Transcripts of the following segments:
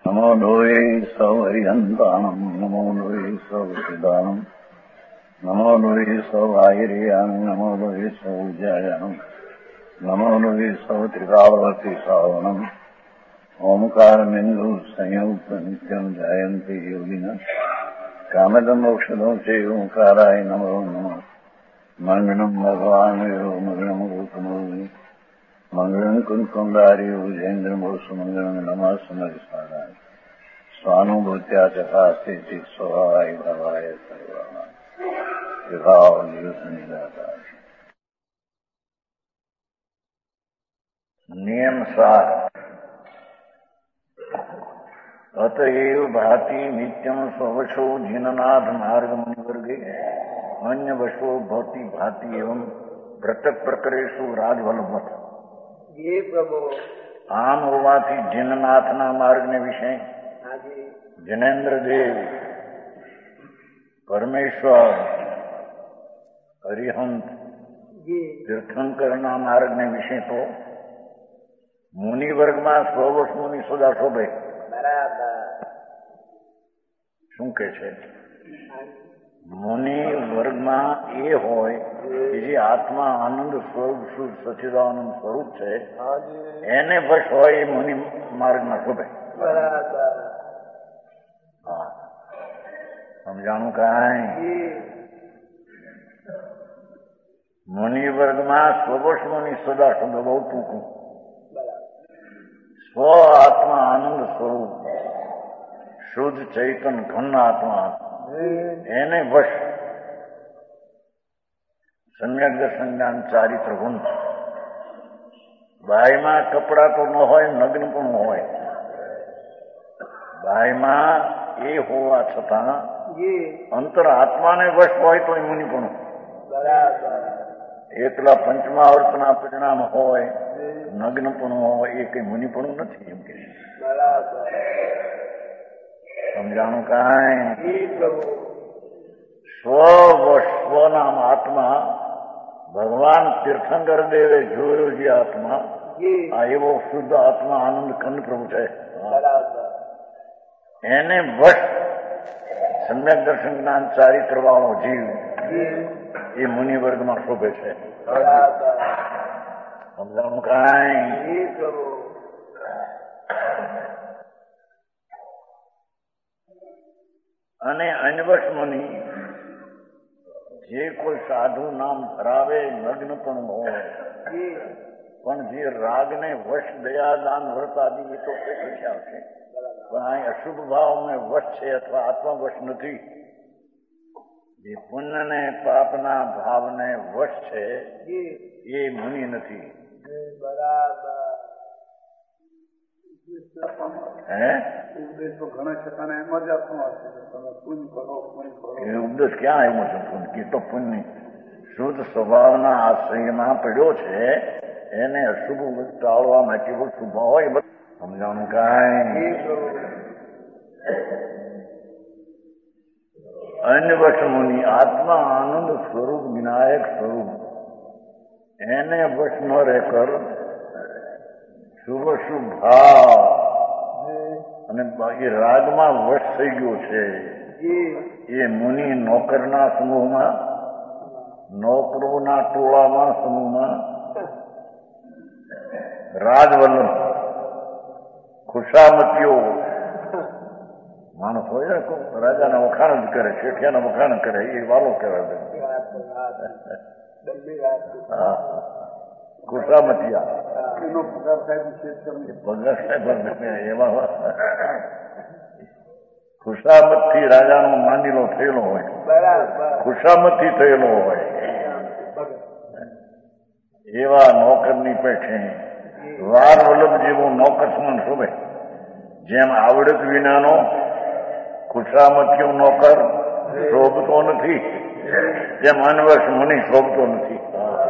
નમો લોહે સૌહરિહંતાણમ નમો લોહે સૌસિદાનમ નમો લોહે સૌઆયર્યાન નમો લોહે સૌજ્યાયાન નમો લોહે સૌત્રિકાવતી સાવનમ ઓમકારમિંદુ સંયુક્ત નિત્યમ જયંતિ યોગિના કામદમોક્ષદો છે ઓંકારાય નમો નમઃ મંગળમ ભગવાન મંગળમ ગૌતમો મંગળમ કુંકુંડાર્યો જૈન્દ્રમો સુમંગળમ નમઃ સમરિસારાય સ્વાનુભૂત્યા ચકાસ્તે સ્વભાવાય ભાવાય સર્વાય વિભાવ નિદાતા નિયમ 7 અતએવ ભાતિ નિત્યમ સ્વવશો જીનનાથ માર્ગમ વર્ગે અન્ય વશો ભવતી ભાતિ એવં વ્રત પ્રકરેશુ રાજવલ્લભ. આમ હોવાથી જીનનાથના માર્ગને વિશે જિનેન્દ્રદેવ, પરમેશ્વર, હરિહંત, તીર્થંકરના માર્ગને વિશે તો મુનિ વર્ગમાં સ્વવશ મુનિ સદા શોભે. શું કે છે? મુનિ વર્ગમાં એ હોય કે જે આત્મા આનંદ સ્વરૂપ શુદ્ધ સચ્ચિદાનંદ સ્વરૂપ છે, એને વશ હોય એ મુનિ માર્ગમાં શોભે. હા, સમજાણું કાંઈ? મુનિ વર્ગમાં સ્વવશ મુનિ સદા શોભે. બહુ ટૂંકું. સ્વ આત્મા આનંદ સ્વરૂપ શુદ્ધ ચૈતન ઘન આત્મા એને વશ સમ્યક દર્શન જ્ઞાન ચારિત્ર ગુણ. બાયમાં કપડા તો ન હોય, નગ્ન પણ હોય. બાયમાં એ હોવા છતાં અંતર આત્માને વશ હોય તો એ મુનિ પણ. એકલા પંચમાવર્તના પરિણામ હોય, નગ્ન પણ હોય, એ કઈ મુનિ પણ નથી. એમ કે સમજાણું કાંઈ? સ્વનામ આત્મા ભગવાન તીર્થંકર દેવે જોયો જે આત્મા, આ એવો શુદ્ધ આત્મા આનંદ કંદ પ્રભુ છે. એને વશ સમ્યક દર્શન જ્ઞાન ચારિત્ર વાળો જીવ એ મુનિ વર્ગમાં શોભે છે. સમજાણું કાંઈ? અને અન્વશ મુનિ જે કોઈ સાધુ નામ ધરાવે, નગ્ન પણ હોય, પણ જે રાગને વશ દયાદાન વ્રત આદિ એ તો કઈ આવશે, પણ અહીં અશુભ ભાવને વશ છે અથવા આત્મવશ નથી. જે પુણ્યને પાપના ભાવને વશ છે એ મુનિ નથી. ઉપદેશ ક્યાં આવ્યો છે? પુણ્ય તો પુણ્ય શુદ્ધ સ્વભાવના આશ્રયમાં પડ્યો છે, એને અશુભ ટાળવા માટે શુભ હોય. સમજાણું કાંઈ? અન્યવશ મુનિ આત્મા આનંદ સ્વરૂપ વિનાયક સ્વરૂપ એને વશ ન રહેકર શુભ શુભ ભાવ અને બાકી રાગમાં વશ થઈ ગયો છે એ મુનિ નોકરના સમૂહમાં, નોકરોના ટોળામાં સમૂહમાં રાજવલ્લભ ખુશામતીઓ માણસ હોય ને, રાજાના વખાણ જ કરે, શેઠિયાના વખાણ કરે, એ વાલો કહેવાય. ખુશામતીયા એવા ખુશામત થી રાજાનો માંડીલો થયેલો હોય, ખુશામત થી થયેલો હોય, એવા નોકરની પેઠે વાર વલ્લભ જેવો નોકર સમાન શોભે. જેમ આવડત વિનાનો ખુશામતીઓ નોકર શોભતો નથી, જેમ અનવશ મુનિ શોભતો નથી.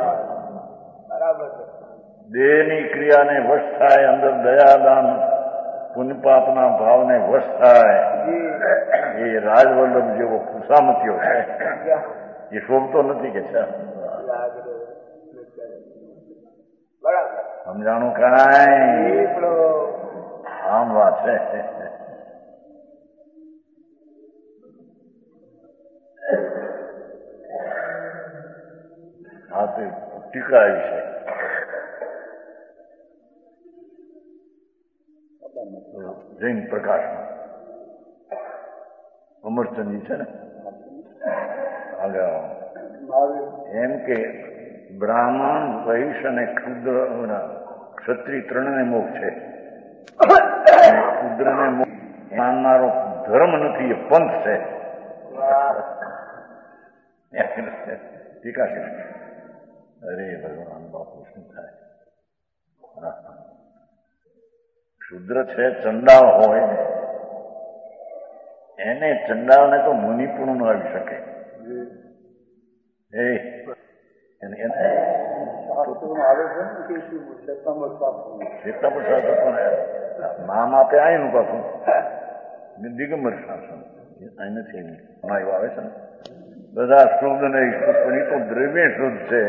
દેહની ક્રિયાને વશ થાય, અંદર દયાદાન પુણ્યપાપના ભાવને વશ થાય, એ રાજવલ્લભ જેવો ખુશામતીઓ છે એ શોભતો નથી. કે છે સમજાણું કાંઈ? આમ વાત છે. તે ટીકા આવી છે. જૈન પ્રકાશમાં અમરચંદજી છે ને એમ કે બ્રાહ્મણ વૈશ્ય અને ક્ષત્રિય ત્રણને મોક્ષ છે. શુદ્રને મોક્ષ માનનારો ધર્મ નથી, એ પંથ છે. ટીકા છે. અરે ભગવાન બાપુ શું થાય? શુદ્ર છે ચંડાળ હોય એને ચંડાળને તો મુનિ પણ ન આવી શકે. નામ આપે આયનું પાછું દિગંબર શાસન અહીં નથી આવ્યું આવે છે ને બધા શુદ્ધ ને પણ એ તો દ્રવ્ય શુદ્ધ છે.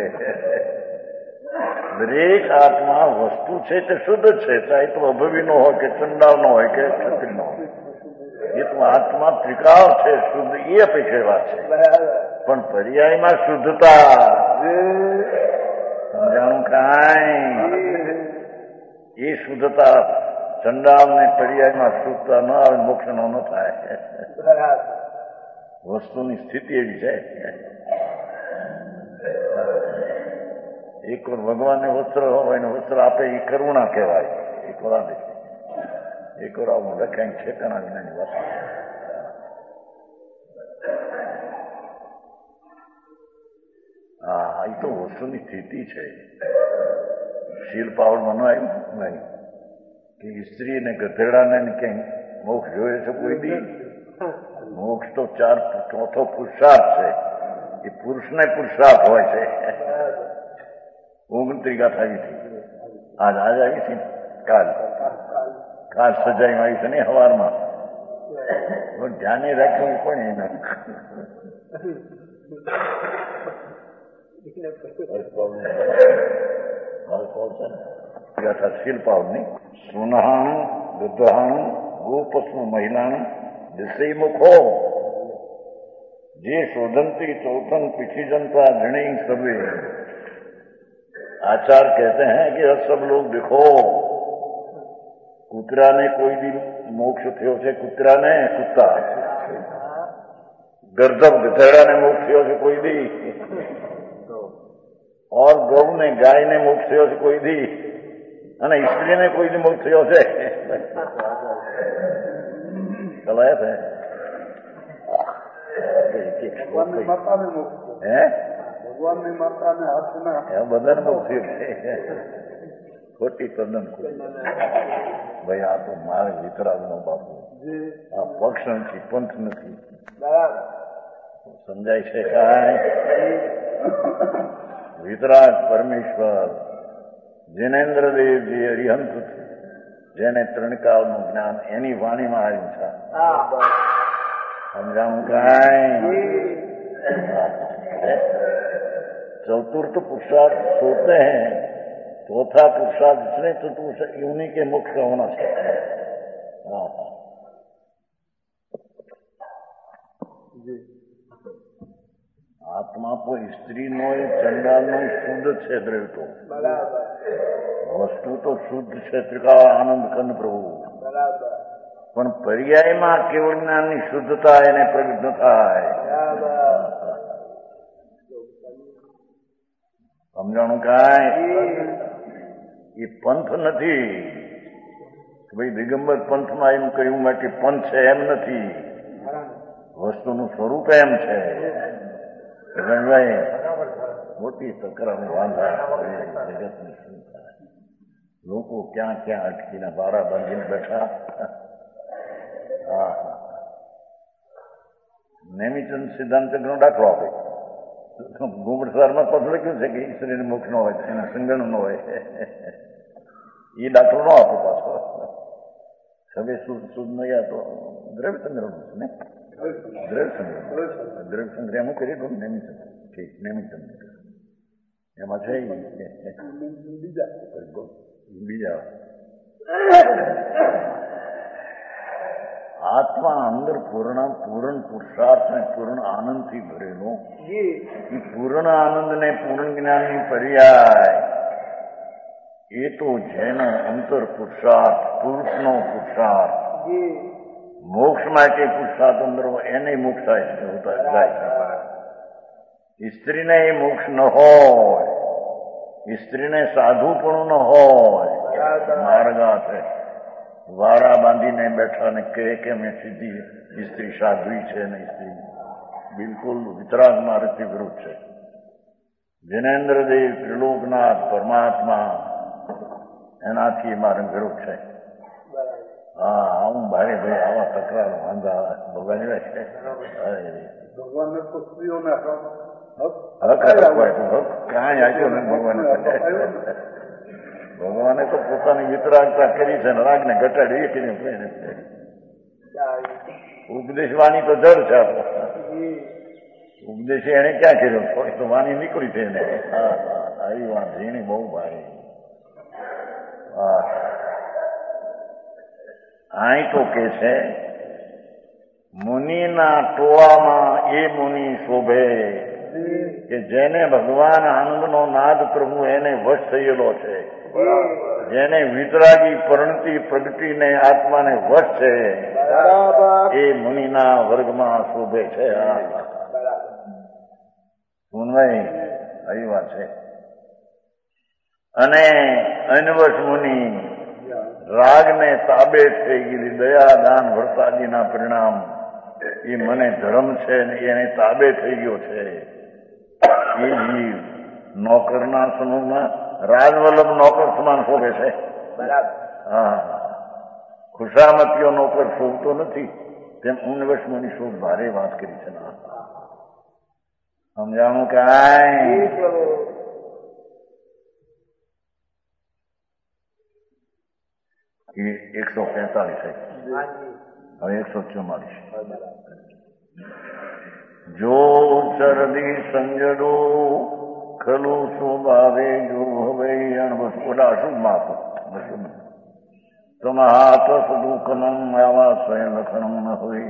દરેક આત્મા વસ્તુ છે તે શુદ્ધ છે, ચાહે તો અભવી નો હોય કે ચંડાળ નો હોય કે ક્ષત્રિય નો હોય. એ તો આત્મા ત્રિકાળ છે શુદ્ધ, એ અપેક્ષા વાત છે. પણ પર્યાયમાં શુદ્ધતા સમજાણું કાંઈ એ શુદ્ધતા ચંડાળ ને પર્યાયમાં શુદ્ધતા ન આવે, મોક્ષ નો ન થાય. વસ્તુની સ્થિતિ એવી છે. એક વાર ભગવાનને વસ્ત્ર હોય ને વસ્ત્ર આપે એ કરુણા કહેવાય. એક વાર એક વાર આવું લખાય ઠેકાણા વિનાની વાત. હા, એ તો વસ્તુની સ્થિતિ છે. શીલ પાવડમાં ન આવ્યું નહીં કે સ્ત્રી ને ગધેડાને ક્યાંય મોક્ષ જોયે છે કોઈ દી? મોક્ષ તો ચોથો પુરુષાર્થ છે. એ પુરુષને પુરુષાર્થ હોય છે. 29 ગાથા આવી હતી. આજ આવી હતી કાલ સજાઈમાં આવી છે ને સવારમાં. ધ્યાને રાખ્યું પણ એને ગાથા શિલ્પાવની સુનહાણું દુધાણું ગોપસ્મ મહિલાણું દિશઈ મુખો જે शोधंती चौथन पिछी जनता जनी सभी आचार कहते हैं कि अब सब लोग देखो કૂતરાને કોઈ દી મોક્ષ થયો છે? કૂતરાને કૂતા ગર્દભ ગધેડાને મોક્ષ થયો છે કોઈ દી? और गौ ने गाय ने मोक्ष થયો છે કોઈ દી? અને સ્ત્રીને કોઈ દી મોક્ષ થયો છે? ચલાયા છે ભગવાનની માતાને મોક્ષ હે? ભગવાનની માતાને હાથના બધાને મોક્ષ ખોટી તદ્દન ખોટી. ભાઈ આ તો મારે વિતરાગનો બાપુ, આ પક્ષ નથી, પંથ નથી. સમજાય છે કાંઈ? વિતરાગ પરમેશ્વર જૈનેન્દ્ર દેવજી અરિહંત, જેને ત્રણકાળનું જ્ઞાન એની વાણીમાં આવ્યું છે. સમજાણું કાંઈ? चतुर्थ पुरुषार्थ सोचते हैं, चौथा पुरुषार्थ जिसने चतुर्थ उन्हीं के मोक्ष होना चाहिए. आत्मा को स्त्री नो चंडाल नो शुद्ध છે દ્રવ્ય તો વસ્તુ તો શુદ્ધ છે. ત્રિકાળ આનંદ કંદ પ્રભુ. પણ પર્યાયમાં કેવળ જ્ઞાનની શુદ્ધતા એને પ્રગટ ન થાય. સમજાણું કાંઈ? એ પંથ નથી. ભાઈ દિગંબર પંથમાં એમ કહ્યું માટે પંથ છે એમ નથી. વસ્તુનું સ્વરૂપ એમ છે. મોટી તકરાર વાંધા જગતની શું થાય? લોકો ક્યાં ક્યાં અટકીને બારા બાંધીને બેઠા. હા, નેમિચંદ સિદ્ધાંત નો દાખલો આપે. ગુમડસારમાં પદ લખ્યું છે કે ઈશ્વરીને મોક્ષ ન હોય, એના સંગણ ન હોય. એ દાખલો ન આપો પાછો. હવે શુદ્ધ નહીં તો દ્રવ્ય સંગ્રહ છે ને? દ્રવ્ય સંગ્રહ એમ કરી દો. નેમિચંદ ઠીક, નેમિચંદ એમાં છે બીજા. આત્મા અંદર પૂર્ણ પુરુષાર્થ ને પૂર્ણ આનંદથી ભરેલો, એ પૂર્ણ આનંદ ને પૂર્ણ જ્ઞાનની પર્યાય એ તો જેનો અંતર પુરુષાર્થ, પુરુષનો પુરુષાર્થ, મોક્ષ માટે પુરુષાર્થ અંદર એને મોક્ષ જાય છે. સ્ત્રીને એ મોક્ષ ન હોય, સ્ત્રીને સાધુપણું ન હોય, માર્ગા છે વારા બાંધીને બેઠા ને કે મેં સીધી સ્ત્રી સાધ્વી છે ને સ્ત્રી બિલકુલ વિતરાગ માર્ગથી વિરુદ્ધ છે. જિનેન્દ્રદેવ, ત્રિલોકનાથ, પરમાત્મા એનાથી મારે વિરુદ્ધ છે. હા, હું ભારે ભાઈ આવા તકરાર વાંધા ભગવાન છે. ભગવાનને તો સ્ત્રીઓને ક્યાંય આપ્યો ને ભગવાને તો પોતાની વિતરાગતા કરી છે ને રાગને ઘટાડી કરીને ઉપદેશ વાણી તો જડ છે આપણો ઉપદેશ એને ક્યાં કર્યો? થોડી તો વાણી નીકળી છે એને. આવી વાત ઝીણી બહુ ભારી. અહીં તો કે છે મુનિના ટોળામાં એ મુનિ શોભે કે જેને ભગવાન આનંદનો નાદ પ્રભુ એને વશ થયેલો છે, જેને વિતરાગી પરણતી પ્રગટીને આત્માને વશ છે, એ મુનિના વર્ગમાં શોભે છે. સુનવાઈ આવી વાત છે. અને અનવશ મુનિ રાગને તાબે થઈ ગયેલી દયા દાન વરસાદીના પરિણામ એ મને ધર્મ છે ને એને તાબે થઈ ગયો છે. એ જીવ નોકરના સમૂહમાં રાજવલ્લભ નોકર સમાન શોભે છે. હા, ખુશામતીઓ નોકર શોભતો નથી તેમ ઉન્નવશ મુનિ શોભ ભારે વાત કરી છે. સમજાણું કાંઈ? 145 હવે 144. જો ચરદી સંજડો ખલો સ્વભાવે જો હવે અણબસ ઓલા અશુભમાં હતું તમાત સદુકનમ આવા સ્વયં લખણમ ન હોય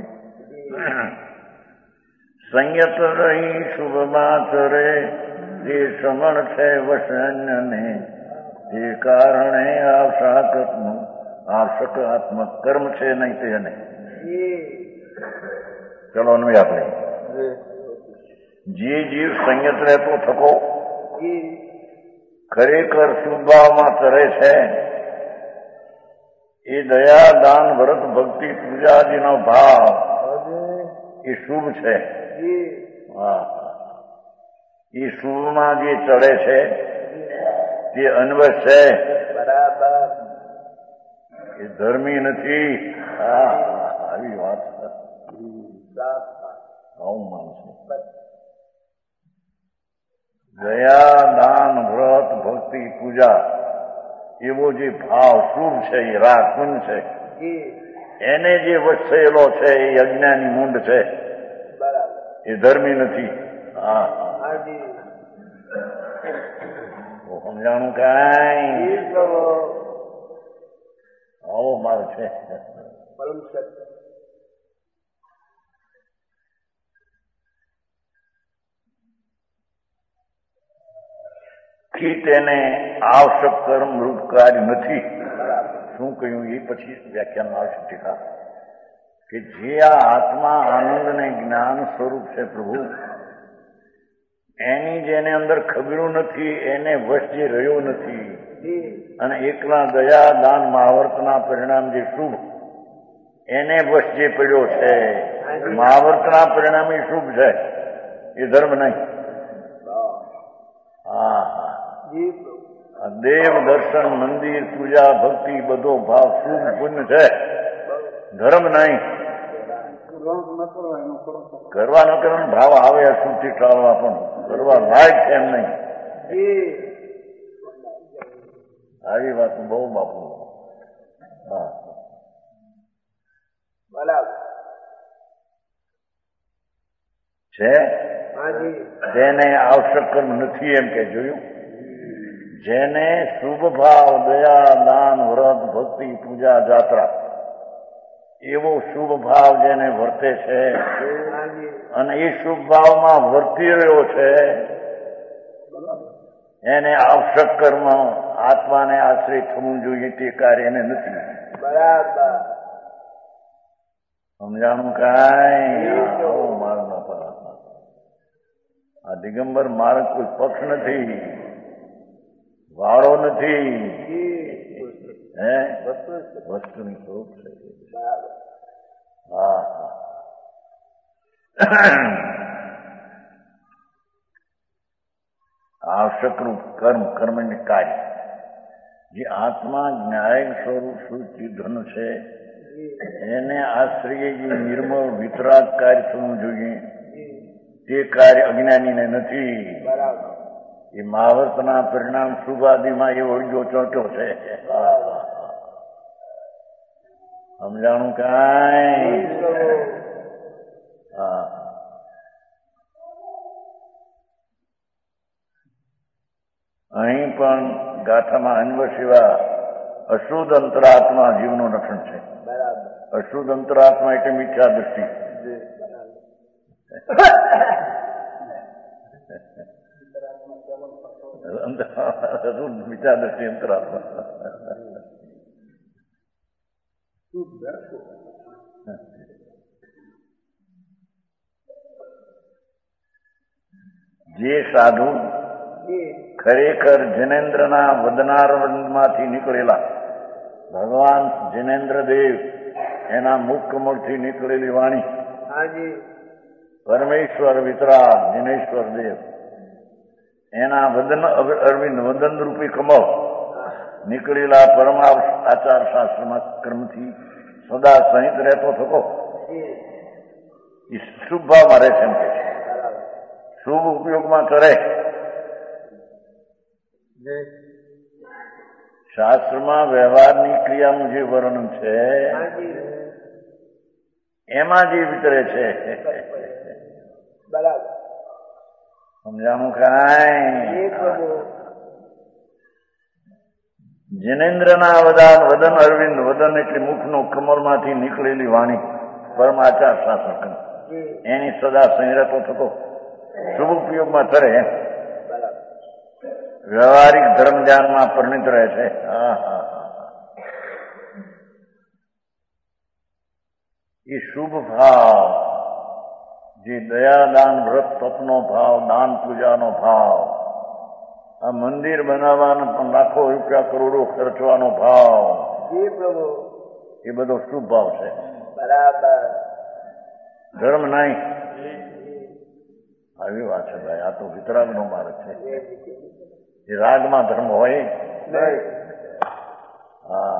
સંયત રહી શુભમાં ચરે જે સમણ છે વસન્યને એ કારણે આવશ્યકાત્મક કર્મ છે નહીં તેને. ચલો અન્વય આપણે જે જીવ સંયત રહેતો થકો ખરેખર શુભભાવમાં તરે છે એ દયા દાન વ્રત ભક્તિ પૂજાદિનો ભાવ એ શુભ છે. એ શુભમાં જે ચડે છે તે અન્વય છે, એ ધર્મી નથી. આવી વાત આવું માનશું. દયા દાન વ્રત ભક્તિ પૂજા એવો જે ભાવ શુભ છે એ રાગ પુંજ છે. એને જે વશ થયેલો છે એ અજ્ઞાની મૂંડ છે, એ ધર્મી નથી. સમજાણું કાંઈ? આવો માર્ગ છે. તેને આવશ્યક કર્મ રૂપ કાર્ય નથી. શું કહ્યું એ પછી વ્યાખ્યાનમાં આવશે ટીકા કે જે આ આત્મા આનંદ ને જ્ઞાન સ્વરૂપ છે પ્રભુ, એની જેને અંદર ખબર્યું નથી એને વશ જે રહ્યો નથી અને એકલા દયા દાન મહાવર્તના પરિણામ જે શુભ એને વશ જે પડ્યો છે, મહાવર્તના પરિણામ એ શુભ છે, એ ધર્મ નહીં. દેવ દર્શન મંદિર પૂજા ભક્તિ બધો ભાવ શુભ પુણ્ય છે, ધર્મ નહીં. કરવા ન કરવાનો ભાવ આવે અશુભથી ટાળવા પણ કરવા લાયક છે એમ નહીં. આવી વાત બહુ બાપુ. છે તેને આવશ્યક કર્મ નથી એમ કે જોયું. જેને શુભ ભાવ દયા દાન વ્રત ભક્તિ પૂજા જાત્રા એવો શુભ ભાવ જેને વર્તે છે અને એ શુભ ભાવમાં વર્તી રહ્યો છે એને આવશ્યક કર્મ આત્માને આશ્રિત થવું જોઈએ તે કાર્ય એને નથી. બરાબર. સમજાણું કાંઈ? માર્ગ નો આ દિગંબર માર્ગ કોઈ પક્ષ નથી, વાળો નથી, હે વસ્તુની સ્વરૂપ છે. હા આવશ્યક રૂપ કર્મને કાર્ય જે આત્મા જ્ઞાયક સ્વરૂપ શુદ્ધ છે એને આશ્રય જે નિર્મળ વિતરાગ કાર્ય થવું જોઈએ તે કાર્ય અજ્ઞાનીને નથી. એ મહાવર્તના પરિણામ શુભાદિમાં એવો જો ચોંટ્યો છે. સમજાણું કાંઈ? હા અહીં પણ ગાથામાં અન્વશિવા અશુદ્ધ અંતરાત્મા જીવનું લક્ષણ છે. અશુદ્ધ અંતરાત્મા એટલે મિથ્યા દૃષ્ટિ. મિથ્યા દૃષ્ટિ અંતરાત્મા જે સાધુ ખરેખર જિનેન્દ્રના વદનારવંદમાંથી નીકળેલા ભગવાન જિનેન્દ્રદેવ એના મુખ કમળથી નીકળેલી વાણી પરમેશ્વર વિતરાગ જિનેશ્વર દેવ એના વદન અરવિંદ વદન રૂપી કમળ નીકળેલા પરમાર્થ આચાર શાસ્ત્રમાં ક્રમથી સદા સહિત રહેતો થતો એ શુભ ભાવમાં રહે છે. એમ કે શુભ ઉપયોગમાં કરે. શાસ્ત્રમાં વ્યવહારની ક્રિયાનું જે વર્ણન છે એમાં જે વિતરે છે. સમજાણું કાંઈ? જિનેન્દ્રના વદન અરવિંદ વદન એટલે મુખનો કમળમાંથી નીકળેલી વાણી પરમાચાર શાસ્ત્ર એની સદા સંયતો થતો શુભ ઉપયોગમાં કરે એમ વ્યવહારિક ધર્મ ધ્યાનમાં પરિણિત રહે છે. એ શુભ ભાવ જે દયાદાન વ્રત તપનો ભાવ દાન પૂજાનો ભાવ આ મંદિર બનાવવાનો પણ લાખો રૂપિયા કરોડો ખર્ચવાનો ભાવ એ બધો શુભ ભાવ છે. બરાબર. ધર્મ નહીં. આવી વાત છે ભાઈ. આ તો વિતરાગનો માર્ગ છે. એ રાગમાં ધર્મ હોય. હા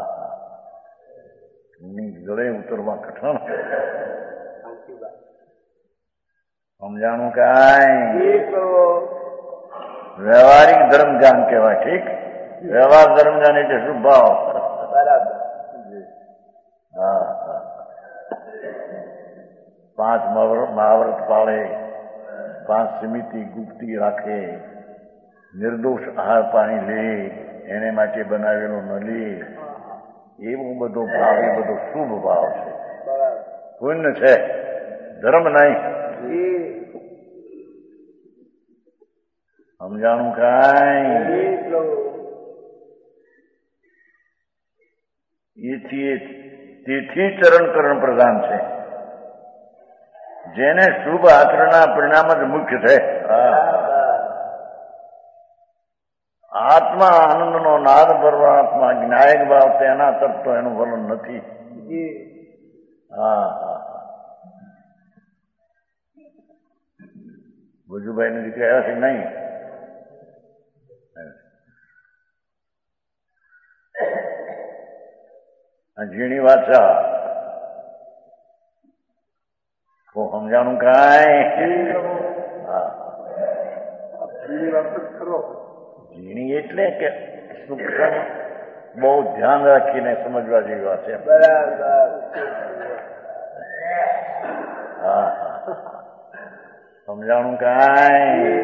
ગળે ઉતરવા કઠણ. સમજાણું કાંઈ? વ્યવહારિક ધર્મ ધ્યાન કહેવાય. ઠીક. વ્યવહાર ધર્મ ધ્યાન એટલે શુભ ભાવ. બરાબર. હા 5 મહાવ્રત પાળે, 5 સમિતિ ગુપ્તી રાખે, નિર્દોષ આહાર પાણી લે, એને માટે બનાવેલો ન લે, એવો બધો ભાવ એ બધો શુભ ભાવ છે. પુણ્ય છે, ધર્મ નહીં. સમજાણું કાંઈ? તેથી ચરણકરણ પ્રધાન છે. જેને શુભ આચરણના પરિણામ જ મુખ્ય છે. આત્મા આનંદનો નાદ પરમાત્મા જ્ઞાયક ભાવ તેના તરફ તો એનું વર્ણન નથી. ભુજુભાઈ ને દીકરા આવ્યા છે નહીં? ઝીણી વાત છે. સમજાણું કાંઈ? ઝીણી એટલે કે સૂક્ષ્મ બહુ ધ્યાન રાખીને સમજવા જેવી વાત છે. સમજાણું કાંઈ?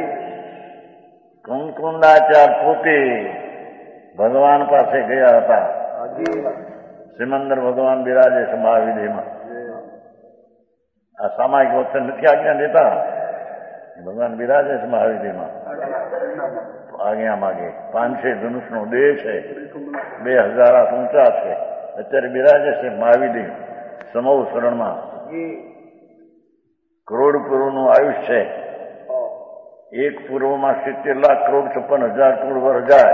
કુંકુંદાચાર પોતે ભગવાન પાસે ગયા હતા. સિમંદર ભગવાન બિરાજે છે મહાવિધિમાં. આ સામાયિક વખતે નથી આજ્ઞા દેતા, ભગવાન બિરાજે છે મહાવિધિમાં. આજ્ઞા માગે 500 ધનુષનો દેહ છે, 2000 હાથ ઊંચા છે, અત્યારે બિરાજે છે મહાવિધિ સમૂહ શરણમાં. કરોડ પૂર્વનું આયુષ છે. એક પૂર્વમાં 70 લાખ કરોડ 56,000 કરોડ વર્ષ જાય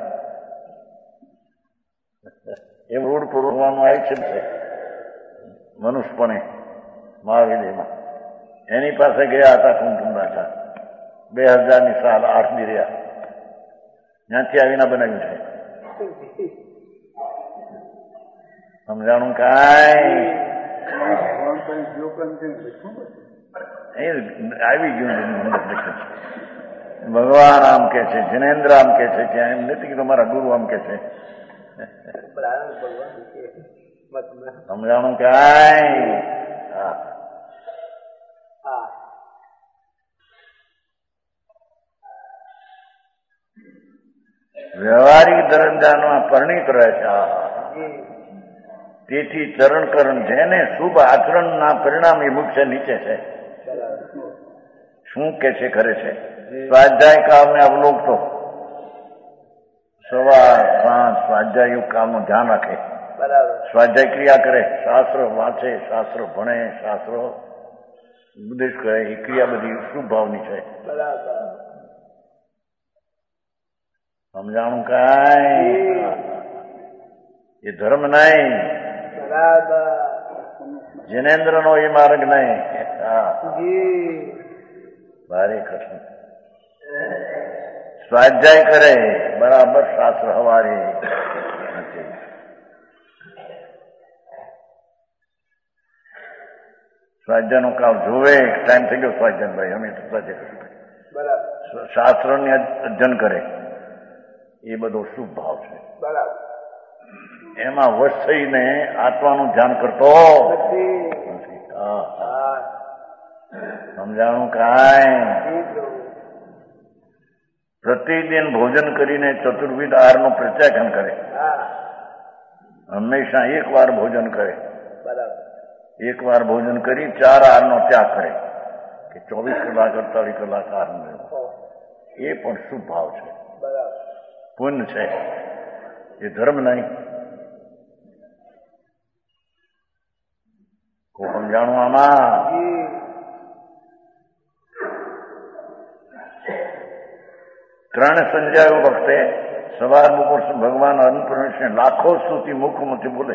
એમ રોડ પૂરવાનું આયુષ્ય છે મનુષ્યપણે મહાવિધિમાં. એની પાસે ગયા હતા કુંટુંબાચા 2000ની સાલ 8 દી રહ્યા. ત્યાંથી આવીને બનાવ્યું છે. સમજાણું કાંઈ આવી ગયું. ભગવાન આમ કે છે, જિનેન્દ્ર આમ કે છે, ત્યાં એમ નથી કે તમારા ગુરુ આમ કે છે. સમજાણું કાંઈ. વ્યવહારિક દરજ્જામાં પરિણીત રહે છે. તેથી ચરણકરણ જેને શુભ આચરણના પરિણામ એ મુખ્ય નીચે છે. શું કે છે કરે છે? સ્વાધ્યાય કાળને અવલોકતો સવાર સાંજ સ્વાધ્યાય કાળનું ધ્યાન રાખે, સ્વાધ્યાય ક્રિયા કરે, શાસ્ત્ર વાંચે, શાસ્ત્ર ભણે, શાસ્ત્ર ઉપદેશ કરે, એ ક્રિયા બધી શુભ ભાવની છે. સમજાણું કાંઈ? એ ધર્મ નહીં, જિનેન્દ્રનો એ માર્ગ નહીં. ભારે કૃષ્ણ સ્વાધ્યાય કરે બરાબર, શાસ્ત્ર હવારે નથી. સ્વાધ્યાયનો કાળ જોવે, ટાઈમ થઈ ગયો સ્વાધ્યાય ભાઈ, અમે તો સ્વાધ્યાય કરશું. શાસ્ત્રની અધ્યયન કરે, એ બધો શુભ ભાવ છે. એમાં વશ થઈને આત્માનું ધ્યાન કરતો નથી. સમજાણું કાંઈ? પ્રતિદિન ભોજન કરીને ચતુર્વિધ આહારનું પ્રત્યાખ્યાન કરે. હંમેશા એક વાર ભોજન કરે, એક વાર ભોજન કરી 4 આહારનો ત્યાગ કરે કે 24 કલાક 48 કલાક આહાર લેવો. એ પણ શુભ ભાવ છે, પુણ્ય છે, એ ધર્મ નહીં. કોઈ સમજાણું આમાં? ત્રણ સંધ્યાઓ વખતે સવાર બપોર ભગવાન અન્નપૂર્ણેશ્વરને લાખો સ્તુતિ મુખમાંથી બોલે.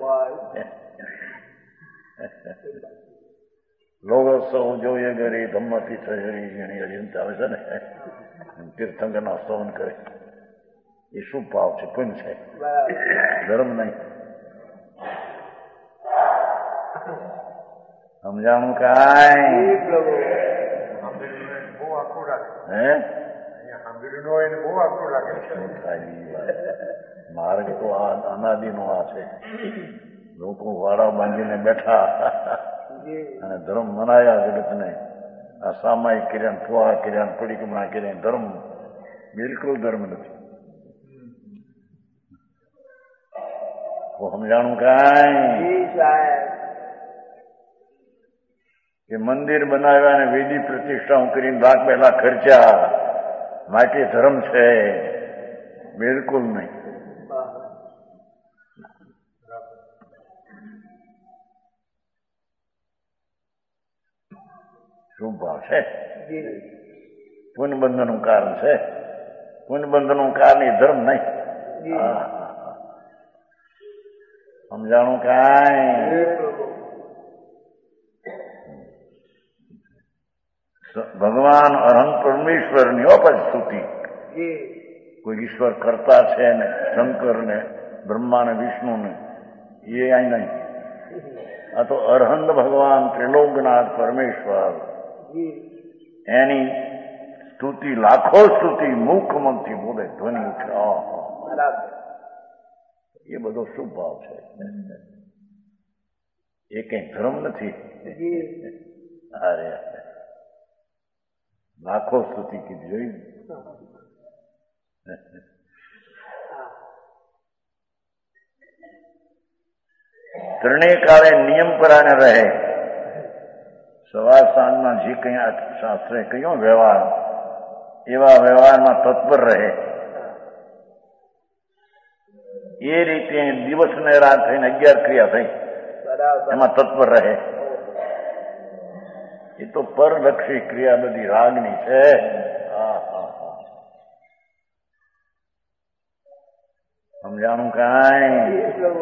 લોકો સૌ જોઈએ ગરી ધમ્મથી સહરી જેની અજંત આવે છે ને, તીર્થંકરના સ્તવન કરે. એ શુભ ભાવ છે, પુણ્ય છે, ધર્મ નહીં. સમજાણું કાંઈ? હે માર્ગ તો આ અનાદિનો આ છે. લોકો વાડા બાંધીને બેઠા અને ધર્મ મનાયા જગતને. આ સામાયિક કર્યા, ફુવા કર્યા, પરિક્રમા કર્યા, ધર્મ બિલકુલ ધર્મ નથી. સમજાણું કાંઈ? કે મંદિર બનાવ્યા અને વેદી પ્રતિષ્ઠા કરીને લાખ 2 લાખ ખર્ચ્યા માટે ધર્મ છે? બિલકુલ નહીં. શુભ ભાવ છે, પુણ્યબંધનનું કારણ છે. પુણ્યબંધનનું કારણ એ ધર્મ નહીં. સમજાણું કાંઈ? ભગવાન અહં પરમેશ્વરની અપજ સ્તુતિ. કોઈ ઈશ્વર કરતા છે ને, શંકર ને, બ્રહ્મા ને, વિષ્ણુ ને, એ અહીં નહીં. આ તો અરહંત ભગવાન ત્રિલોકનાથ પરમેશ્વર, એની સ્તુતિ લાખો સ્તુતિ મુખમાંથી બોલે, ધ્વનિ ઉઠે. એ બધો શુભ ભાવ છે. એ કઈ ધર્મ નથી. અરે લાખો સ્તુતિ કીધી જોઈ. ત્રણેય કાળે નિયમ પરાને રહે. સવાર સાંજમાં જે કંઈ શાસ્ત્રે કહ્યું વ્યવહાર, એવા વ્યવહારમાં તત્પર રહે. એ રીતે દિવસ ને રાત થઈને 11 ક્રિયા થઈ, એમાં તત્પર રહે. એ તો પરલક્ષી ક્રિયા બધી રાગની છે. સમજાણું કાંઈ?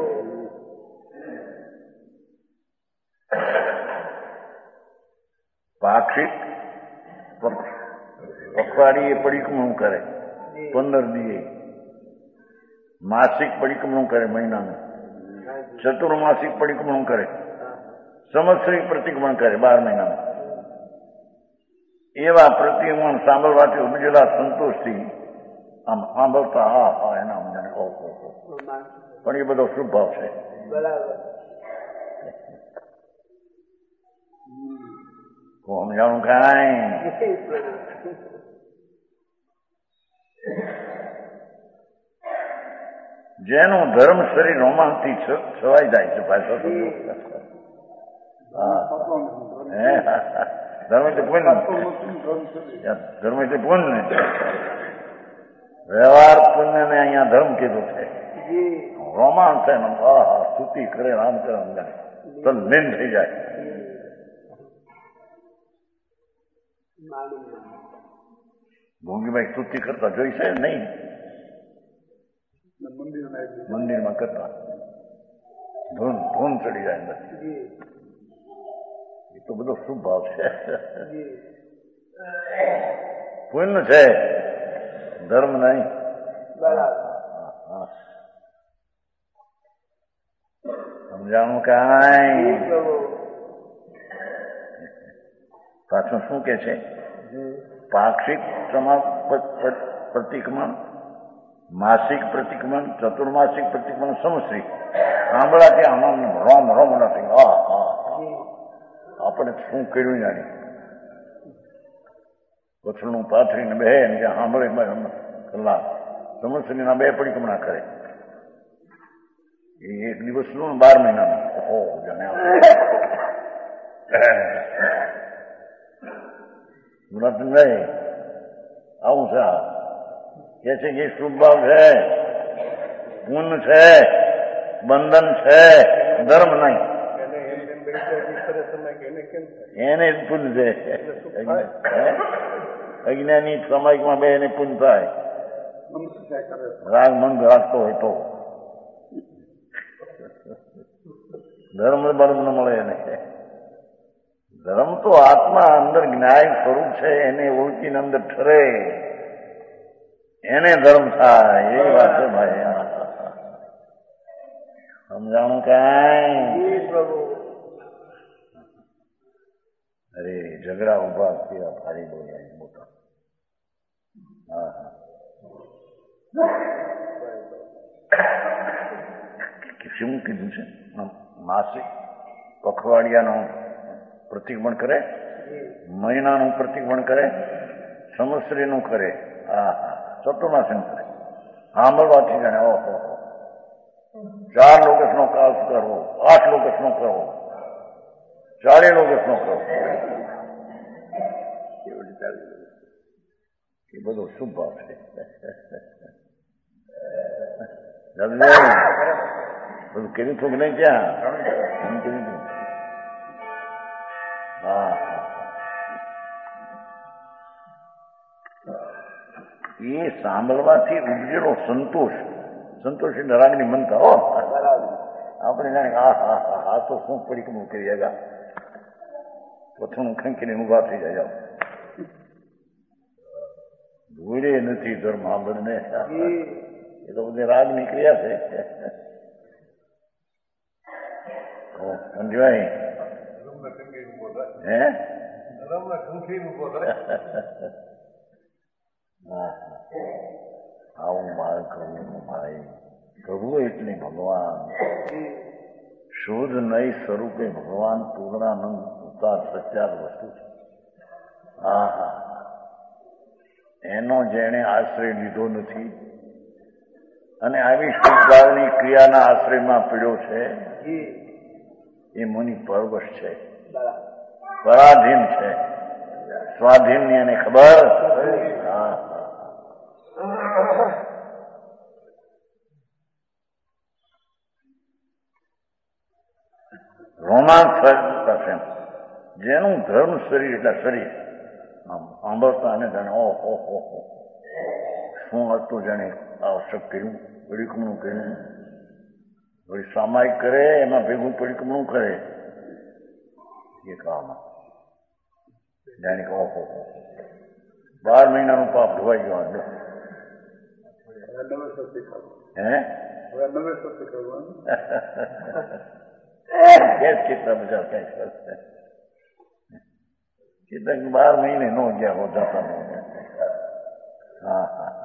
પાક્ષિક પખવાડીએ પરિક્રમણ કરે 15 દીએ, માસિક પરિક્રમણ કરે મહિનાનું, ચતુર્માસિક પરિક્રમણ કરે, સંવત્સરિક પરિક્રમણ કરે 12 મહિનાનું. એવા પ્રતિક્રમણ સાંભળવાથી ઉપજેલા સંતોષથી આમ સાંભળતા હા એના સમજાને ઓહો, પણ એ બધો શુભ ભાવ છે. સમજાણું કાંઈ? જેનું ધર્મ શરીર રોમાંચથી છવાઈ જાય છે પાછો. ધર્મ એટલે પુણ્ય, ધર્મ એટલે પુણ્ય. વ્યવહાર પુણ્ય ને અહીંયા ધર્મ કીધું છે. રોમાંચ છે, સ્તુતિ કરે રામ કરે તો લીન થઈ જાય. ભોંગીભાઈ સ્તુતિ કરતા જોઈ છે નહીં? મંદિરમાં કરતા ધૂન ધૂન ચડી જાય અંદર. એ તો બધો શુભ ભાવ છે, પુણ્ય છે, ધર્મ નહીં. સમજાણું કાંઈ? પાછું શું કે છે? પાક્ષિક પ્રતિક્રમણ, માસિક પ્રતિક્રમણ, ચતુર્માસિક પ્રતિક્રમણ, સંવત્સરિક. સાંભળાથી આનંદ રોમ રોમ નથી. આપણે શું કર્યું જાણી? પથરનું પાથરીને બે ત્યાં સાંભળે કલાક. સંવત્સરીના 2 પરિક્રમણા કરે. એ એક દિવસનું 12 મહિનાનું. ઓહો જાણે વ્રતભાઈ આવું છે. કે છે કે શુભ ભાવ છે, પુણ્ય છે, બંધન છે, ધર્મ નહીં. એને જ પુણ્ય છે. અજ્ઞાની સમાજમાં બે એને પુણ્ય થાય. રાગ મંદ રાખતો હોય તો ધર્મ બર્મ ન મળે એને. ધર્મ તો આત્મા અંદર જ્ઞાન સ્વરૂપ છે, એને ઓળખીને અંદર ઠરે, એને ધર્મ થાય. એ વાત છે ભાઈ. સમજાણું કાંઈ? અરે ઝઘડા ઉભા થયા, ભારી બોલ્યા મોટા. શું કીધું છે? માસિક પખવાડિયાનું પ્રતિક્રમણ કરે, મહિનાનું પ્રતિક્રમણ કરે, સંવત્સરીનું કરે, ચતુર્માસીનું કરે. સાંભળવાથી જાણે ઓહો 4 લોકસનો કાસ કરવો, 8 લોકસનો કરવો, 40 લોકસનો કરવો. એ બધો શુભ ભાવ છે. બધું કર્યું હતું કે નહીં? ક્યાં કર્યું? એ સાંભળવાથી ઉપજેલો સંતોષ, સંતોષ એટલે રાગની મનતા. આપણે જાણે આ તો શું પરિક્રમણ કરી આવ્યા, પથણું ખંખીને ઉભા થઈ જાય. ભૂલે નથી ધર્મ સાંભળને. એ તો બધી રાગની ક્રિયા છે. સમજવાય? હે આવું મારે કરવું ભાઈ. કરવું એટલે ભગવાન શુદ્ધ નહીં સ્વરૂપે ભગવાન પૂર્ણાનંદ ઉતાર સત્યાર વસ્તુ છે. એનો જેણે આશ્રય લીધો નથી અને આવી શુદ્ધભાવની ક્રિયાના આશ્રયમાં પીડ્યો છે, એ મુનિ પરવશ છે, બરાબર. પરાધીન છે, સ્વાધીનની એને ખબર. હા, રોમાંચ થશે. જેનું ધર્મ શરીર એટલે શરીર આમ સાંભળતા ને જાણે ઓહો શું હતું, જાણે આવશ્યક કર્યું, પરિક્રમણું કર્યું, વળી સામાયિક કરે એમાં ભેગું પરિક્રમણું કરે એ કામ જાણે કે ઓહો 12 મહિનાનું પાપ ધોવાઈ ગયો. કેસ કેટલા બધા કઈ કરશે, 12 મહિને નો ગયા હોતા. હા હા,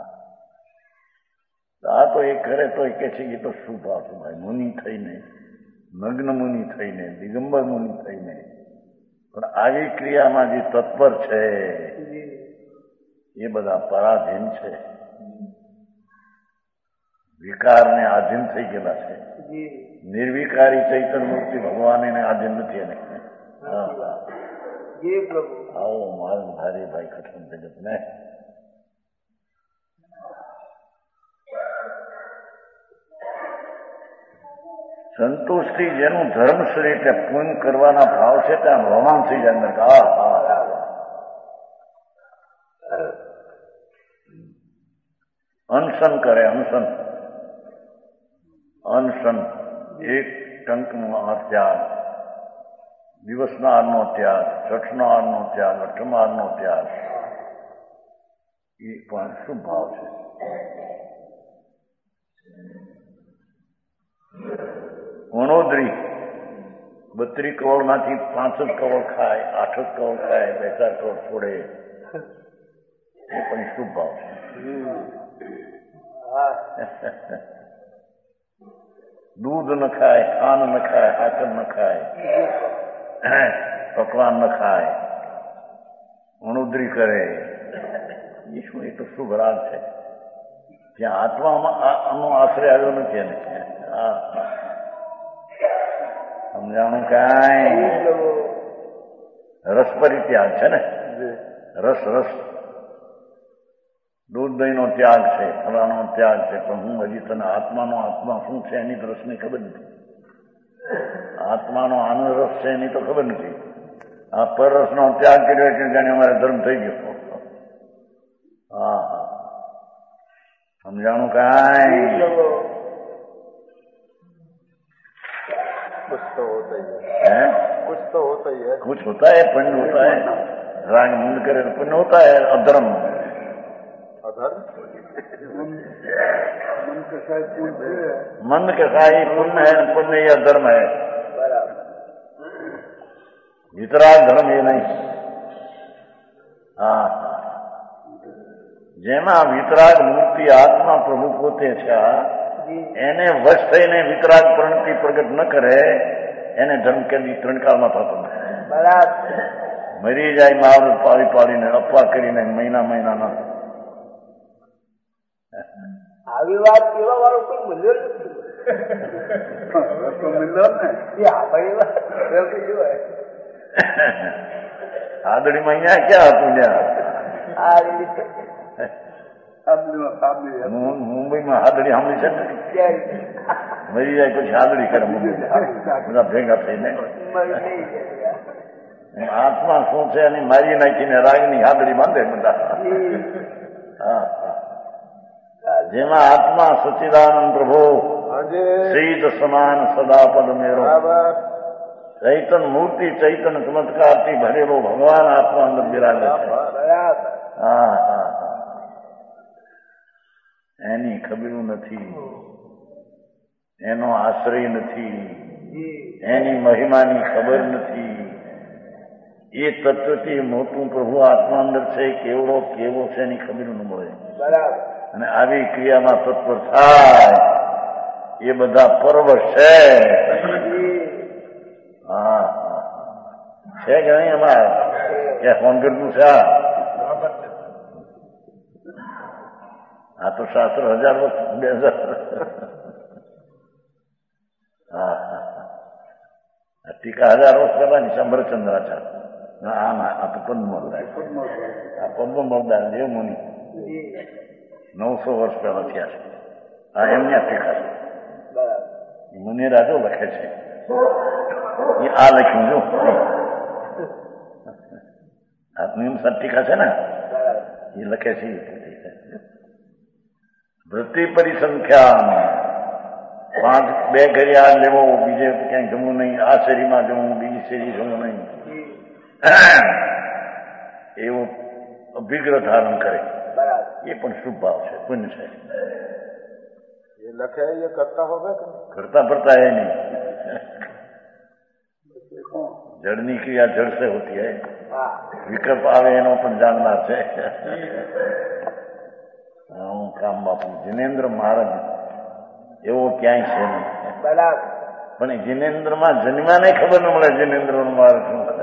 આ તો એ કરે તો એ કે છે એ તો શું ભાવ ભાઈ, મુનિ થઈને, મગ્ન મુનિ થઈને, દિગંબર મુનિ થઈને પણ આવી ક્રિયામાં જે તત્પર છે એ બધા પરાધીન છે, વિકારને આધીન થઈ ગયેલા છે. નિર્વિકારી ચૈતન્ય મૂર્તિ ભગવાન એને આધીન નથી. એને આવો માલ ભારે ભાઈ કઠણ જગત ને. સંતુષ્ટિ જેનું ધર્મ શરીર એટલે પૂન કરવાના ભાવ છે ત્યાં રોમાંચ થઈ જાય. અનશન કરે, અનશન એક ટંકનો ત્યાગ, દિવસના આહારનો ત્યાગ, છઠના આહારનો ત્યાગ, અઠમા આહારનો ત્યાગ, એ પણ શું ભાવ છે. વણોદરી 32 કરોડમાંથી 5 જ કરોડ ખાય, 8 જ કરોડ ખાય, 2-4 કરોડ છોડે, એ પણ શું ભાવ છે. દૂધ ન ખાય, ખાંડ ન ખાય, સાકર ન ખાય, પકવાન ન ખાય, વણોદરી કરે, એ શું, એ તો શુભ રાગ છે. ત્યાં આત્માનો આશ્રય આવ્યો નથી એને. સમજાણું કાંઈ? રસ પરિત્યાગ છે ને, રસ દૂધ દહીંનો ત્યાગ છે, ફલાનો ત્યાગ છે, પણ હું હજી તને આત્મા શું છે એની રસની ખબર નથી. આત્માનો આનંદ રસ છે એની તો ખબર નથી. આ પરરસનો ત્યાગ કર્યો એટલે જાણે અમારે ધર્મ થઈ ગયો. હા, સમજાણું કાંઈ? कुछ होता है पुण्य होता है, राग मुंड करे तो पुण्य होता है, अधर्म मन कसाई पुण्य है, पुण्य या धर्म है. वितराग धर्म ये नहीं. હા, જેમાં વિતરાગ મૂર્તિ આત્મા પ્રભુ પોતે છે, એને વશ થઈને વિતરાગ પ્રણતિ પ્રગટ ન કરે એને ધર્મ કેદી ત્રણકાળમાં થતો નથી. બરાબર. મરી જાય મહાવૃત પાડીને અપવા કરીને મહિના આવી વાત કેવા વાળો કોઈ મળ્યો નથી. આદડીમાં અહીંયા ક્યાં હતું ત્યાં મુંબઈમાં હાદડી સાંભળી છે ને, મરી જાય પછી હાદડી કરે મુંબઈ બધા ભેગા થઈને. આત્મા શું છે એની મારી નાખીને રાગની હાદડી બાંધે બધા. જેમાં આત્મા સચ્ચિદાનંદ પ્રભુ શીત સમાન સદા પદ મેરો, ચૈતન મૂર્તિ ચૈતન ચમત્કારથી ભરેલો ભગવાન આત્મા અંદર બિરાજે છે. એની ખબરું નથી, એનો આશ્રય નથી, એની મહિમાની ખબર નથી. એ તત્વથી મોટું પ્રભુ આત્મા અંદર છે, કેવો છે એની ખબર ન મળે. અને આવી ક્રિયામાં તત્પર થાય એ બધા પરવશ છે. હા, છે કે નહીં અમારે ક્યાં ફોન કરતું છે? આ તો શાસ્ત્ર 1000 વર્ષ 2000. ટીકા 1000 વર્ષ પહેલાની છે અમરચંદ્રાચાર્ય. આ તો પદ્મોદાર, આ પદ્મોદાર દેવ મુનિ 900 વર્ષ પહેલા થયા છે. આ એમના ટીકા છે. મુનિરાજો લખે છે. એ આ લખ્યું જો આત્મહિંસા ટીકા છે ને, એ લખે છે. વૃત્તિ પરિસંખ્યા 2 ઘડિયાળ લેવો, બીજે ક્યાંય જમવું નહીં, આ શેરીમાં જવું, બીજી શેરી જવું નહીં, એવો અભિગ્રહ ધારણ કરે. એ પણ શુભ ભાવ છે, પુણ્ય છે. ये लखे ये करता होगा कि करता पड़ता है नहीं. जड़नी क्रिया जड़ से होती है. विकल्प आवे एनो पण जाननार છે. હું કામ બાપુ જીનેન્દ્ર મહારાજ એવો ક્યાંય છે નહીં. પણ જીનેન્દ્રમાં જન્મ્યાને ખબર ન મળે જીનેન્દ્ર મહારાજ શું કરે.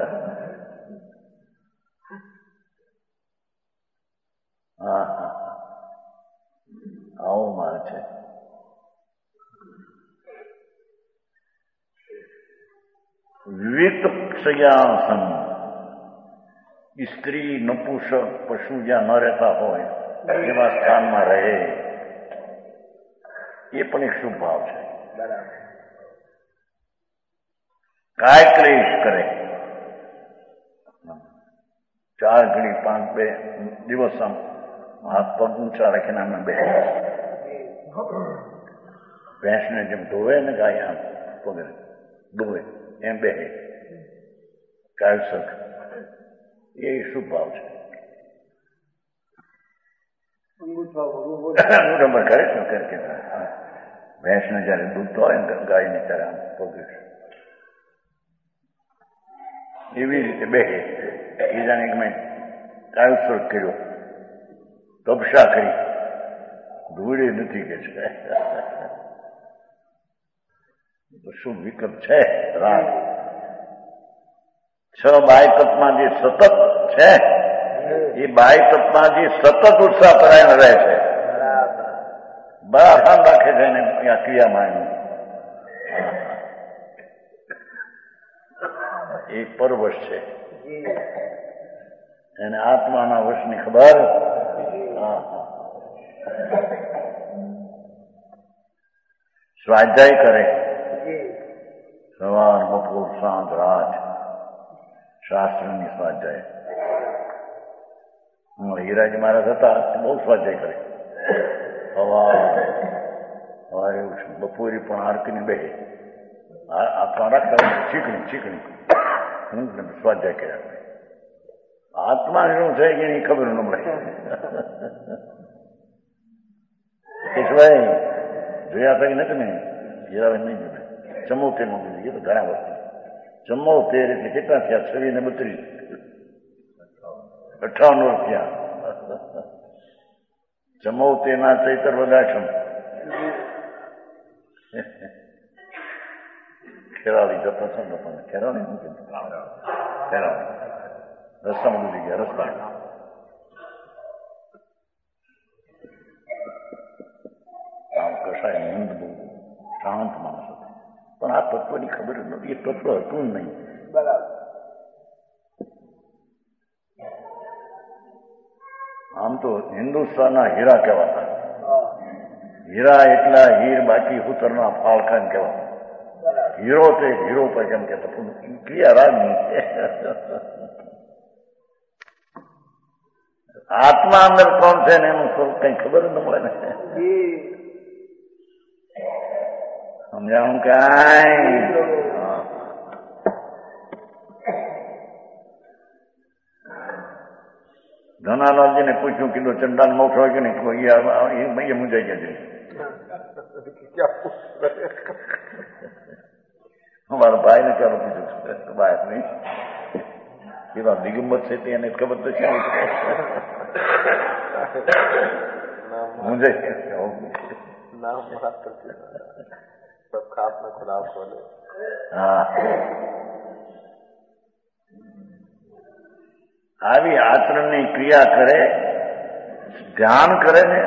હા હા આવો મારે છે. વિવિધ ક્ષયાસન, સ્ત્રી નપુંસક પશુ જ્યાં ન રહેતા હોય એવા સ્થાનમાં રહે, એ પણ એક શુભ ભાવ છે. કાય ક્લેશ કરે, 4 ઘડી 5 દિવસ આમ હાથ પગ ઊંચા રાખીને અમે બે ભેંસને જેમ ધોવે ને ગાય આમ પગ ધોવે એમ બે કાયસક, એ શુભ ભાવ છે. કરે છે ભેંસને જયારે દૂધ હોય ને ગાયને ત્યારે આમ પગ એવી રીતે બે એ જાણે કે મેં કાયસક કર્યો, તપસ્યા કરી, ધૂળે નથી કે છે. શું વિકલ્પ છે. રાગ 6 બાય તત્વમાં જે સતત છે, એ બાય તત્વમાં જે સતત ઉત્સાહ કરાઈને રહે છે, બરાબર રાખે છે એને આ ક્રિયામાં. એ પરવશ છે, એને આત્માના વશની ખબર. સ્વાધ્યાય કરે, સવાર બપોર સાંજ રાત શાસ્ત્રની સ્વાધ્યાય. હીરાજી મહારાજ હતા, બહુ સ્વાધ્યાય કરે. સવારે બપોરે પણ આરતીની બે આત્મા રાખતા ચીકણી સ્વાધ્યાય કર્યા. આત્મા શું છે એની ખબર ન મળે. કેશભાઈ જોયા થઈ નથી ને, હીરાભાઈ નહીં જોડે. 74 માં બોલી, તો ઘણા વર્ષ 74 એટલે કેટલા થયા? 26 ને 32, 58 વર્ષ થયા. 74 ના ચૈતર વદાક્ષમ ખેરાળી જતા છે ને, પણ ખેરાળી નથી, ખેરાળી રસ્તામાં ડૂબી ગયા. રસ્તા આમ કસાય મંદ, બહુ શાંત માણસ હતો, પણ આ તત્વની ખબર નથી. એ તત્વ હતું નહીં. આમ તો હિન્દુસ્તાનના હીરા કહેવાતા. હીરા એટલા હીર બાકી ઉતરના ફાળખાન કહેવાતા. હીરો તો એક હીરો પર કેમ કહેતા, પણ ક્રિયા રાગ નહીં. આત્મા અંદર કોણ છે ને એનું સ્વરૂપ કઈ ખબર જ ન મળે ને. સમજાણું કાંઈ. ધનાલાલજીને પૂછ્યું, કીધું ચંડાલ મોક્ષ હોય કે નહીં? મુંજાઈ ગયા છે. અમારા ભાઈને ચાલો પૂછ્યું, ભાઈ નહીં કેવા દિગંબર છે તે એને ખબર તો છે. મુંજાઈ હા, આવી આચરણની ક્રિયા કરે, ધ્યાન કરે ને.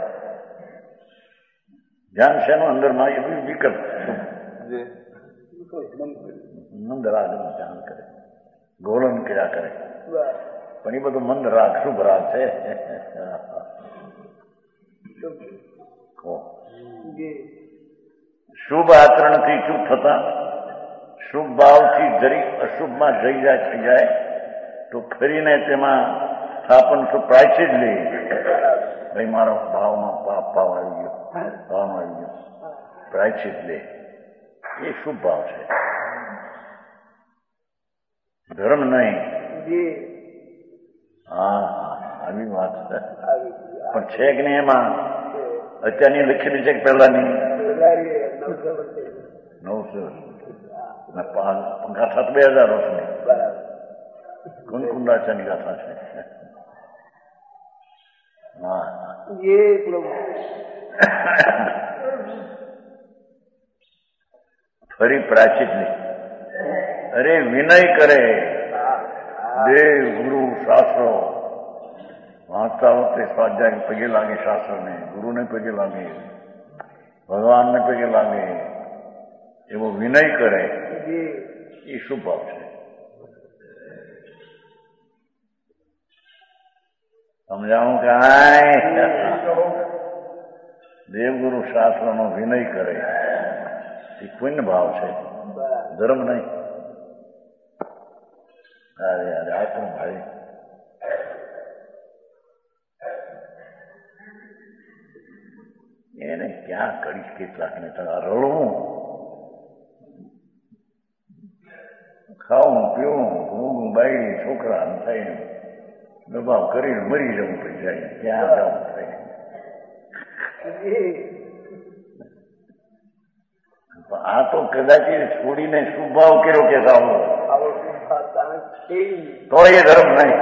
ધ્યાન શેનો અંદરમાં? એ વિકલ્પ મંદ રાગનું ધ્યાન કરે, ગોલન કર્યા કરે. પણ એ બધું મંદ રાગ શુભ રાગ છે. શુભ આચરણથી ચૂપ થતા, શુભ ભાવથી જરી અશુભમાં થઈ જાય તો ફરીને તેમાં સ્થાપન પ્રાયશ્ચિત લે. ભાઈ મારો ભાવમાં ભાવ આવી ગયો, ભાવમાં આવી ગયો, પ્રાયશ્ચિત લે. એ શુભ ભાવ છે, ધર્મ નહીં. હા આવી વાત છે. પણ છે કે નહીં એમાં? અત્યારની લખેલી છે કે પહેલાની? 900 ગાથા 2000 વર્ષની કુંકુંડાચાની ગાથા છે. હા ફરી પ્રાચીન નહીં. અરે વિનય કરે, દેવ ગુરુ શાસ્ત્રો વાંચતા વખતે સ્વાધ્યાય પગે લાગે, શાસ્ત્રને ગુરુને પગે લાગે, ભગવાનને પગે લાગે, એવો વિનય કરે. એ શુભ ભાવ છે. સમજાવું કાંઈ? દેવગુરુ શાસ્ત્રનો વિનય કરે એ પુણ્ય ભાવ છે, ધર્મ નહીં. અરે અરે આપણું ભાઈ એને ક્યાં કરીશ? કેટલાકને રડવું, ખાવું પીવું, ઊંઘું, બાયડી છોકરા થઈને દબાવ કરીને મરી જવું પડી જાય. ક્યાં જવું થાય? આ તો કદાચ છોડીને સ્વભાવ કર્યો કે તો એ ધર્મ નહીં.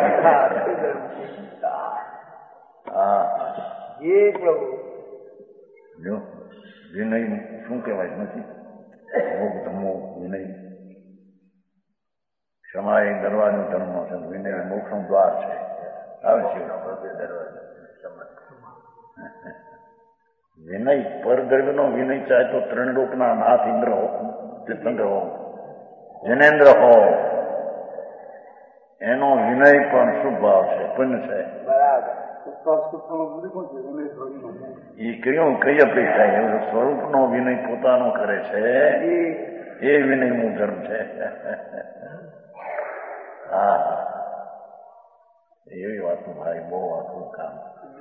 હા જો વિનય શું કહેવાય નથી? વિનય ક્ષમા એ દરવાજો ધર્મનો છે, વિનય મોક્ષનું દ્વાર છે. આવે છે વિનય પરદ્રવ્યનો વિનય ચાહે તો ત્રણલોકના નાથ ઇન્દ્ર હો, તીર્થંકર હો, જનેન્દ્ર હો, એનો વિનય પણ શુભ ભાવ છે, પુણ્ય છે. એ કઈ અપેક્ષા? એવું સ્વરૂપનો વિનય પોતાનો કરે છે, એ વિનયનું ધર્મ છે. હા એવી વાતનું ભાઈ બહુ આખું કામ.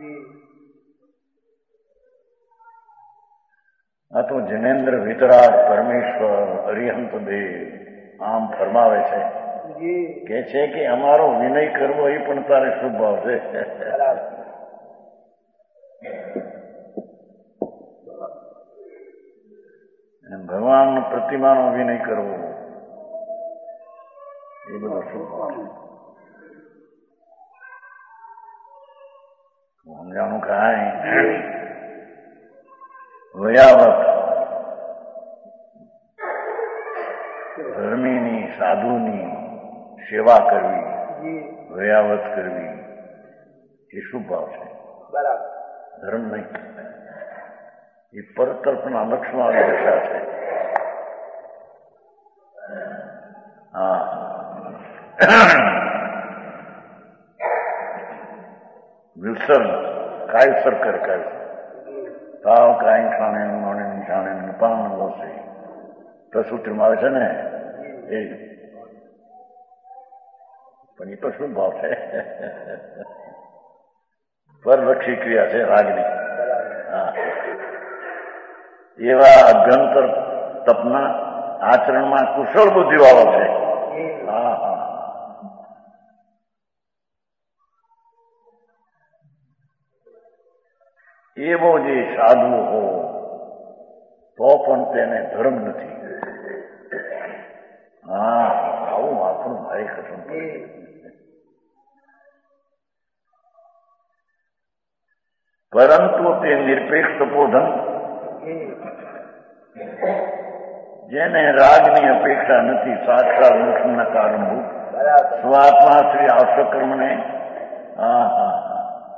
આ તો જનેન્દ્ર વિતરાગ પરમેશ્વર અરિહંત દેવ આમ ફરમાવે છે, કે છે કે અમારો વિનય કરવો એ પણ તારે શુભ ભાવ છે. ભગવાન પ્રતિમાનો વિનય કરવો એ બધો શુભ ભાવ છે. સમજાણું કાંઈ? વયાવત ધર્મીની સાધુની સેવા કરવી, વયાવત કરવી એ શુભ ભાવ છે, ધર્મ નહીં. એ પરતર્ફના લક્ષમાં દશા છે. હા વિલ્સન કાયસર કરે, કાયસર તાવ કાંઈ ખાણે માણે જાણે પાન વસે પ્રસૂત્રમાં આવે છે ને એ. પણ એ તો શું ભાવ છે? પરલક્ષી ક્રિયા છે રાગની. હા એવા અભ્યંતર તપના આચરણમાં કુશળ બુદ્ધિવાળો છે. હા હા એવો જે સાધુ હો તો પણ તેને ધર્મ નથી. હા આવું આપણું ભાઈ કસમ પડે. પરંતુ તે નિરપેક્ષ તપોધન, જેને રાગની અપેક્ષા નથી, સાક્ષાત મોક્ષના કારણભૂત સ્વાત્મા શ્રી આવશ્યક કર્મને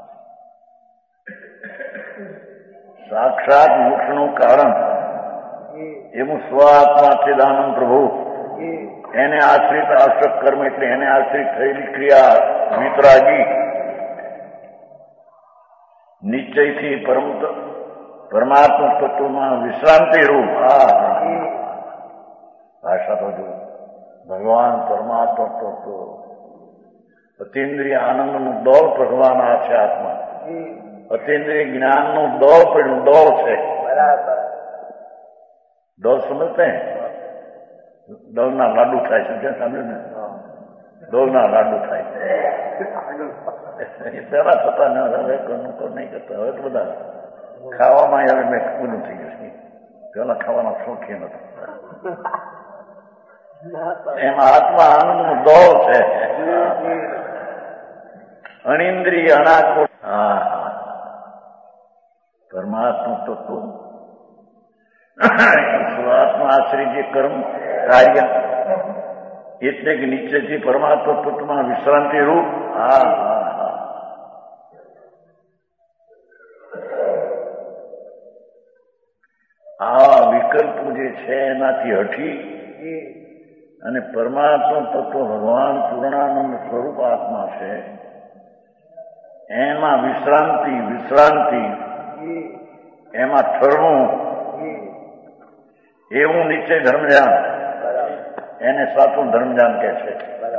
સાક્ષાત મોક્ષનું કારણ એવું સ્વાત્મા ચિદાનંદ પ્રભુ એને આશ્રિત આશ્રક કર્મ એટલે એને આશ્રિત થયેલી ક્રિયા વિતરાગી નિશ્ચયથી પરમાત્મા તત્વમાં વિશ્રાંતિ રૂપ ભાષા તો જો ભગવાન પરમાત્મા તત્વ અતિન્દ્રિય આનંદનું દોર ભગવાન આ છે આત્મા અતિન્દ્રિય જ્ઞાનનું દોર પડ્યું દોર છે દોર સમજતે દોરના લાડુ થાય છે સાંભળ્યું ને દોરના લાડુ થાય પેલા થતા ન હવે નહીં કરતા હવે તો બધા ખાવામાં હવે મેં બધું થઈ ગયું છે પેલા ખાવાના શોખીન હતા એમાં આત્મા આનંદનું દોર છે અનિન્દ્રિય અનાકો પરમાત્મા તત્વ સ્વાત્મા આશ્રિત જે કર્મ કાર્ય એટલે કે નિશ્ચયથી પરમાત્મા તત્વમાં વિશ્રાંતિ રૂપ આ વિકલ્પો જે છે એનાથી હટી અને પરમાત્મા તત્વ ભગવાન પૂર્ણાનંદ સ્વરૂપ આત્મા છે એમાં વિશ્રાંતિ એમાં ઠરવું એવું નિશ્ચય ધર્મજાન એને સાચું ધર્મજાન કે છે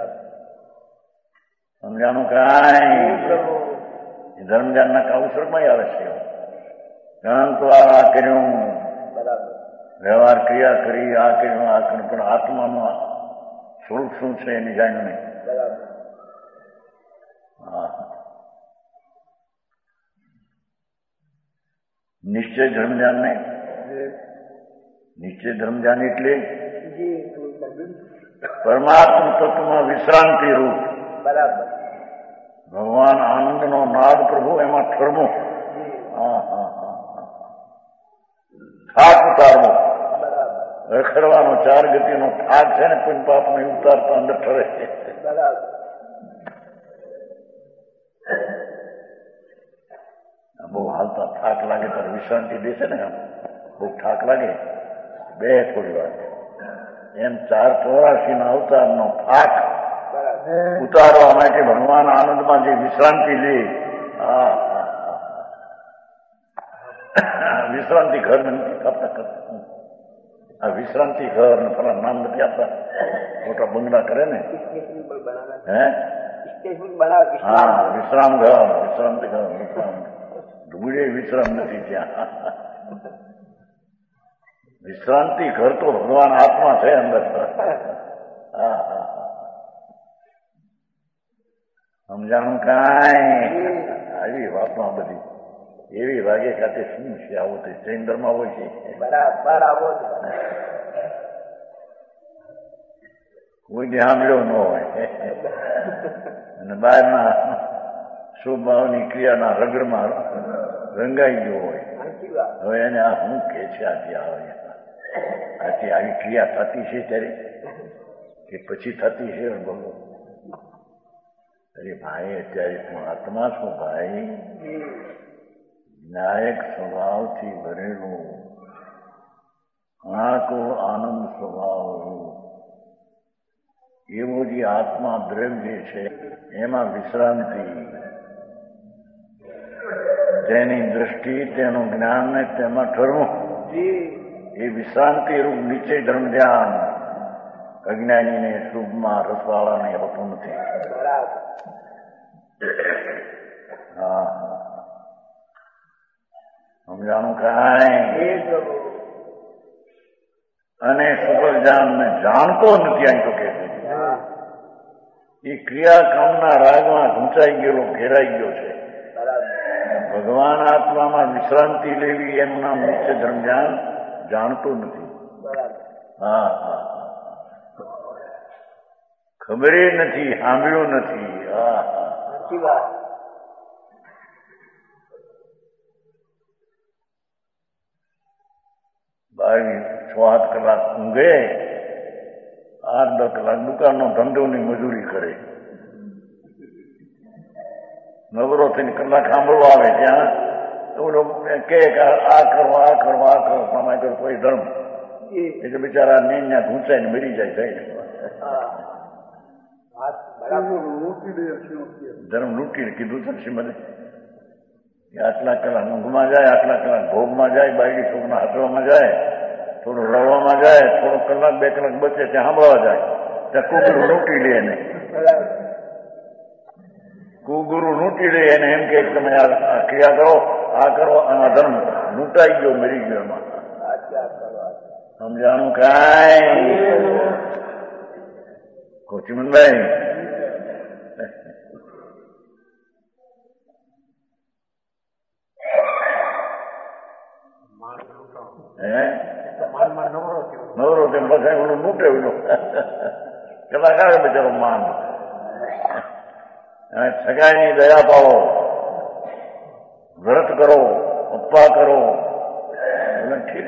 સમજાનું કાંઈ ધર્મજાન ના કાઉસરમાં આવે છે જ્ઞાન તો આ કર્યું વ્યવહાર ક્રિયા કરી આ કર્યું આ કર્યું પણ આત્માનું સ્વરૂપ શું છે એની જાણ્યું નહીં નિશ્ચય ધર્મજાન નહીં નિશ્ચય ધર્મજાન એટલે પરમાત્મા તત્વમાં વિશ્રાંતિ રૂપ ભગવાન આનંદનો નાદ પ્રભુ એમાં ઠરવું થાક ઉતારવો રખડવાનો ચાર ગતિનો થાક છે ને કોઈ પાપ ને ઉતારતા અંદર ઠરે છે બહુ હાલતા થાક લાગે ત્યારે વિશ્રાંતિ દેશે ને બહુ થાક લાગે બે થોડી વાર એમ 484 ના અવતારનો થાક ઉતારવા માટે ભગવાન આનંદમાં જે વિશ્રાંતિ લે વિશ્રાંતિ ઘર નથી કરતા આ વિશ્રાંતિ ઘર ને પેલા નામ નથી આપતા મોટા બંગલા કરે ને હા વિશ્રામ ઘર વિશ્રાંતિ ઘર વિશ્રામ ધૂળે વિશ્રામ નથી ત્યાં વિશ્રાંતિ ઘર તો ભગવાન આત્મા છે અંદર સમજાણું કાંઈ આવી વાતમાં બધી એવી વાગે ખાતે શું છે આવું તે જૈન ધર્મ હોય છે બરાબર આવો કોઈ સાંભળ્યો ન હોય અને બહારના શુભ ભાવની ક્રિયાના રગડમાં રંગાઈ ગયો હોય હવે એને આ શું કે છે આથી આવે આથી આવી ક્રિયા થતી છે ત્યારે કે પછી થતી છે બોલો અરે ભાઈ અત્યારે હું આત્મા છું ભાઈ નાયક સ્વભાવથી ભરેલું આકો આનંદ સ્વભાવ એવો જે આત્મા દ્રવ્ય છે એમાં વિશ્રાંતિ તેની દ્રષ્ટિ તેનું જ્ઞાન ને તેમાં ઠરવું એ વિશ્રાંતિ રૂપ નીચે ધર્મ ધ્યાન અજ્ઞાનીને શુભમાં રસવાળાને હોતું નથી હા સમજાણું કાંઈ અને સુપરજાન ને જાણતો નથી અહીં તો કે એ ક્રિયાકામના રાગમાં ઘૂંચાઈ ગયેલો ઘેરાઈ ગયો છે ભગવાન આત્મામાં વિશ્રાંતિ લેવી એનું નામ નિત્ય ધર્મજ્ઞાન જાણતું નથી હા હા ખબરે નથી સાંભળ્યું નથી હા હા બાવી 6-8 કલાક ઊંઘે 8-10 કલાક દુકાનનો ધંધોની મજૂરી કરે નવરો થઈને કલાક સાંભળવા આવે ત્યાં ઓલો કે આ કરો આ કરો આ કરો તમારે કોઈ ધર્મ એટલે બિચારા ને ઘૂંચાઈને મરી જાય ધર્મ લૂંટીને કીધું છે મને આટલા કલાક ઊંઘમાં જાય, આટલા કલાક ભોગમાં જાય, બાયડી છોકરા હાથવામાં જાય, થોડું રવામાં જાય, થોડો કલાક 2 કલાક બચે ત્યાં સાંભળવા જાય, ત્યાં કુગુરુ લૂંટી લે એને. કુગુરુ લૂંટી લે એને એમ કે તમે આ ક્રિયા કરો, આ કરો, આ ધર્મ લૂંટાઈ ગયો, મરી ગયો એમાં. સમજાણું કાંઈ કોચીમનભાઈ? નવરો તેમ પછી ઓલું લૂંટે કલાકાર બચારો માન. સગાઈની દયા પાવો, વ્રત કરો, અપ્પા કરો, ઠીક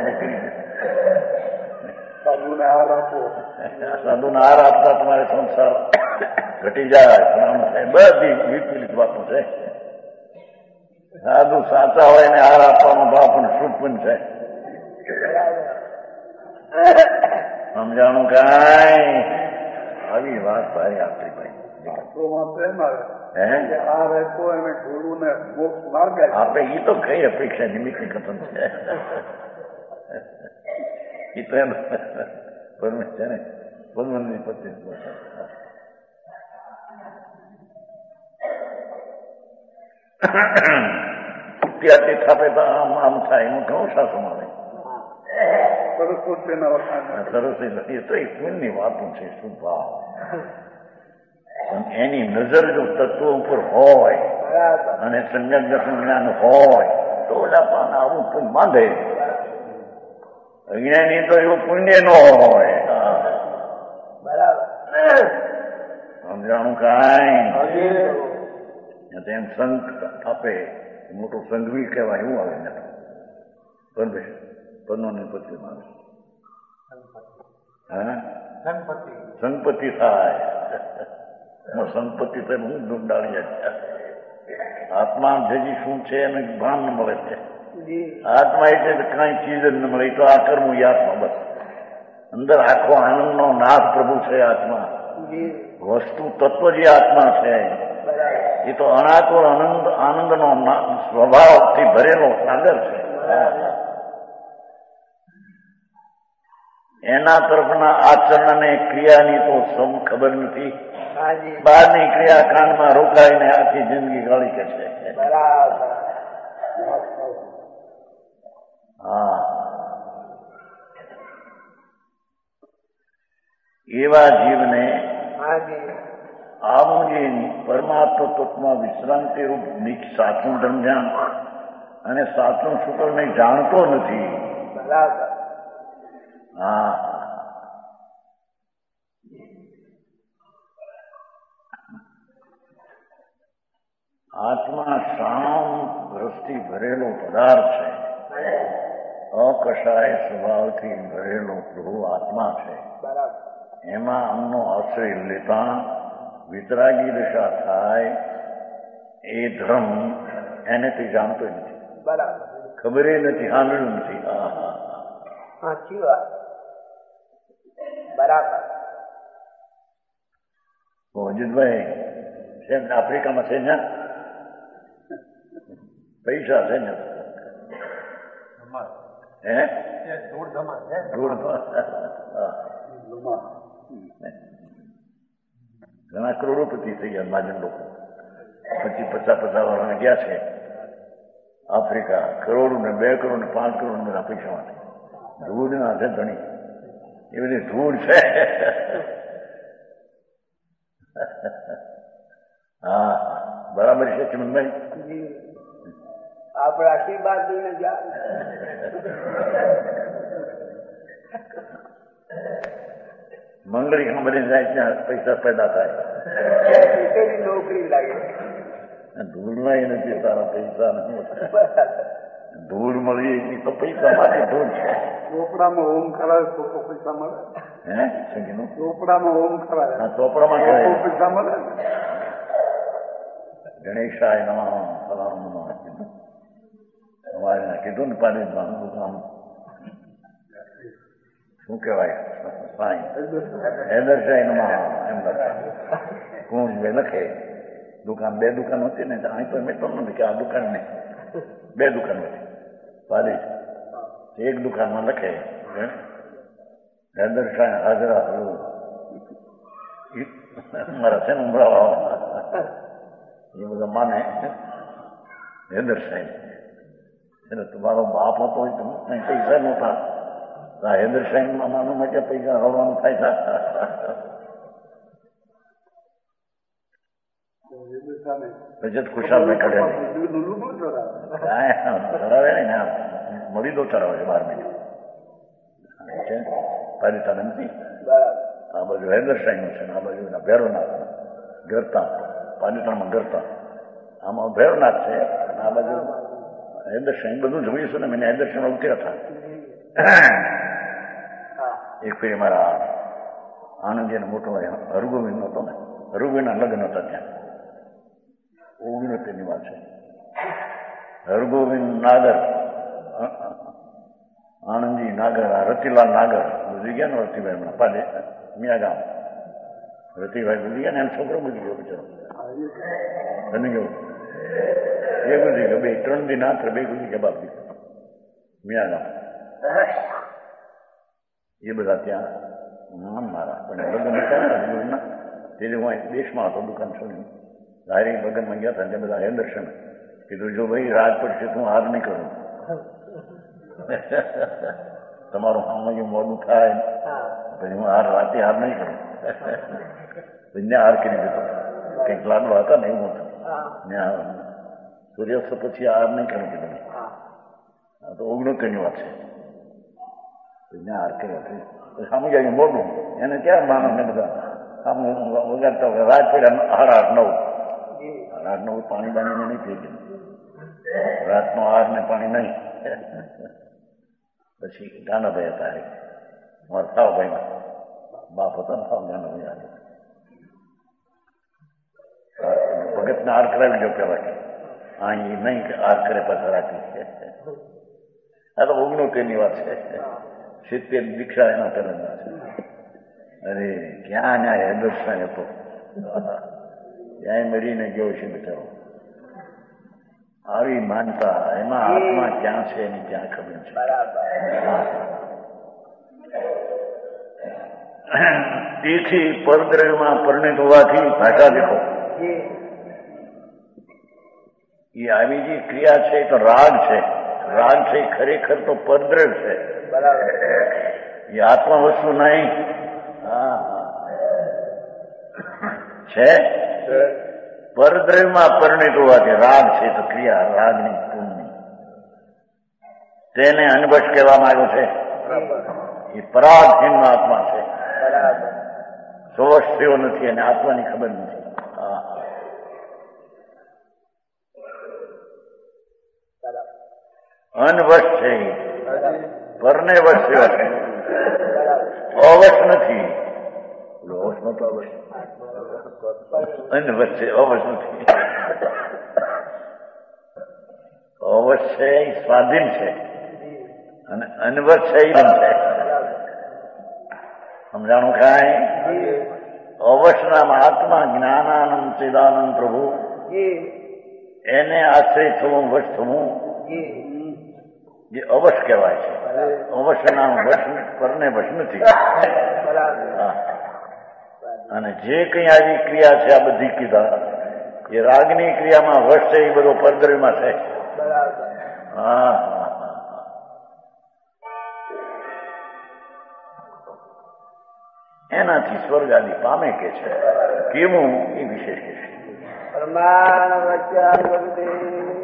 સાધુને હાર આપતા તમારે સંસાર ઘટી જાય. બધી વિપરીત વાતો છે. સાધુ સાચા હોય ને હાર આપવાનો ભાવ પણ શુભ પણ છે. સમજાણું કાંઈ? આવી વાત ભાઈ આપણી ભાઈ આપણે એ તો કઈ અપેક્ષા નિમિત્ત કથન છે. એ તો એમ પરમેશ છે ને ભગવાનની પત્ની ત્યાંથી થાપે તો આમ આમ થાય એનું ઘણું સાસું આવે. સરસ એ તો એક પુણ્યની વાતો છે. શું ભાવ પણ એની નજર જો તત્વો ઉપર હોય અને સંજ્ઞાન દર્શન જ્ઞાન હોય તો ઓલા પણ આવું પુણ્ય માંગે. અજ્ઞાની તો એવું પુણ્ય ન હોય. સમજાણું કાંઈ? એમ સંઘ આપે મોટો સંઘવી કહેવાય એવું આવે ને પરમેશ પન્નોની પત્રીમાં આવે સંપત્તિ થાય. સંપત્તિ તો હું ડુંડાળી આત્મા જજી શું છે એને ભાન ન મળે છે. આત્મા એટલે કઈ ચીજ જ ન મળે. તો આ કરવું એ આત્મા બસ. અંદર આખો આનંદનો નાથ પ્રભુ છે આત્મા. વસ્તુ તત્વ જે આત્મા છે એ તો અનાકુળ આનંદનો સ્વભાવથી ભરેલો સાગર છે. એના તરફના આચરણ અને ક્રિયાની તો સમ ખબર નથી. બહારની ક્રિયા કાંડમાં રોકાઈને આખી જિંદગી ગાળી કે છે. હા, એવા જીવને આવું જે પરમાત્મ તત્વમાં વિશ્રાંતિ રૂપ સાચું સમજણ અને સાચું શુક્રને જાણતો નથી. હા, આત્મા શાંત રસથી ભરેલો પદાર્થ છે. અકશાય સ્વભાવથી ભરેલો પ્રભુ આત્મા છે. એમાં અમનો આશ્રય લેતા વિતરાગી દશા થાય એ ધર્મ એને તે જાણતો નથી. ખબર નથી, સાંભળ્યું નથી. સાચી વાત. બરાબર. અજીતભાઈ છે આફ્રિકામાં છે ને પૈસા છે ને ઘણા કરોડોપતિ થઈ ગયા મહાજન લોકો. 50-50 વાળાને ગયા છે આફ્રિકા. કરોડ ને 2 કરોડ ને 5 કરોડ બધા પૈસા માટે ધૂળ ના છે ઘણી. એ બધી ધૂળ છે. હા, બરાબર છે ચમનભાઈ. આપણે આશીર્વાદ લઈને જાય. મંગળી બધી જાય ત્યાં પૈસા પેદા થાય. નોકરી લાગે. ધૂળમાં નથી તારા પૈસા નથી. ધૂળ મળી તો પૈસા માટે ધૂળ છે. ચોપડામાં ઓમ કરાવે તો પૈસા મળે. હે સંગીનું ચોપડામાં ઓમ કરાવે. હા, ચોપડામાં પૈસા મળે. ગણેશાય નમઃ સલામ નમઃ અમારે કીધું ને પાણી શું કહેવાય સાઈન હેદરશાઈનમાં એમ કોણ લખે દુકાન 2 દુકાન હતી ને અહીં તો મેં તો નથી કે આ દુકાન નહીં 2 દુકાન હતી પાલી એક દુકાનમાં લખે હેદરશાઈ હાજરા હલું મારા છે ને ઉમરાવા એ બધા માને હેદરશાઈ એટલે તમારો બાપ હતો હોય તો કઈ પૈસા નહોતા હેદરશાઈમાં માનો માટે પૈસા હળવાનું થાય રજત ખુશાલ મેં કાઢે ચડાવે ને મળી દો ચડાવે છે 12 મહિને પાલિતાન નથી આ બાજુ હેદરશાઈનું છે આ બાજુ ભૈરવનાથ ગરતા પાલિતાનમાં ગરતા આમાં ભૈરવનાથ છે આ બાજુ હેદરશાઈ બધું જોઈશું ને મેં હેદરશાઈમાં ઉતર્યા હતા એક ફેરી મારા આનંદજીનો મોટો હરગોવિંદ હતો ને હરગોવિંદના લગ્ન હતા ત્યાં 19 વાત છે હરગોવિંદ નાગર આનંદજી નાગર રતિલાલ નાગર ગુજરી ગયા ને રતિભાઈ હમણાં પાલે મિયા ગામ રતિભાઈ ગુજરી ગયા ને એમ છોકરો ગુજરી ગયો બિચારો બની ગયો એ ગુજરી ગયો 3 દિન આંતર 2 ગુજરી ગયા બાપ દીકરો મિયા ગામ એ બધા ત્યાં નામ મારા પણ લગ્ન હતા તેથી હું દેશમાં હતો દુકાન છોડી ધારી લગ્નમાં ગયા હતા તે બધા હેદરશન કીધું જો ભાઈ રાત પડશે તું હાર નહીં કરું તમારું સામાજિક મોડું થાય પછી હું રાતે હાર નહીં કરું બંને હાર કરી દીધો કંઈક લાડવા હતા ને એવું હતું સૂર્યાસ્ત પછી હાર નહીં કરું કીધું આ તો 69 વાત છે એને હાર કર્યો સામે જાય મોડું એને ક્યાં માનો ને બધા સામે વગાડતા રાત પડ્યા 8:30 પાણી બાણીને નહીં થઈ ગયું રાતનો હાર ને પાણી નહીં પછી ગાનાભાઈ હતા મારા થાવભાઈ બાપ હતા ને થાવ ગાનાભાઈ ભગતને હાર કરાવી ગયો પેલા કે અહીં નહીં હાર કરે પાછા રાખી આ તો 69 વાત છે 70 દીક્ષા એના પહેલા છે અરે ક્યાં ના હેદરશાઈ હતો ત્યાં મરીને ગયો છે બિચારો આવી માનતા એમાં આત્મા ક્યાં છે એની ક્યાં ખબર છે તેથી પરદ્રવ્યમાં પરિણિત હોવાથી ભાષા દેખો એ આવી જે ક્રિયા છે તો રાગ છે ખરેખર તો પરદ્રવ્ય છે એ આત્મા વસ્તુ નહીં છે પરદ્રવ્યમાં પરિણિત હોવાથી રાગ છે તો ક્રિયા રાગની પૂર્ણની તેને અનવશ કહેવામાં આવ્યો છે એ પરાધીન આત્મા છે સ્વવશ થયો નથી અને આત્માની ખબર નથી અનવશ છે પરને વશ થયો છે અવશ નથી અવશ નતો અવશ અનવશ છે અવશ નથી અવશ છે એ સ્વાધીન છે અને અનવશ છે એ છે સમજાણું કાંઈ અવશ નામ આત્મા જ્ઞાનાનંદ ચિદાનંદ પ્રભુ એને આશ્રય થવું વશ થવું જે અવશ કહેવાય છે અવશ્ય નામ વશ પરને વશ નથી અને જે કઈ આવી ક્રિયા છે આ બધી કીધા એ રાગની ક્રિયામાં વશ છે એ બધો પરદ્રવ્યમાં છે એનાથી સ્વર્ગ આદિ પામે કે છે કેવું એ વિશેષ કે છે પરમાન વચ્ચા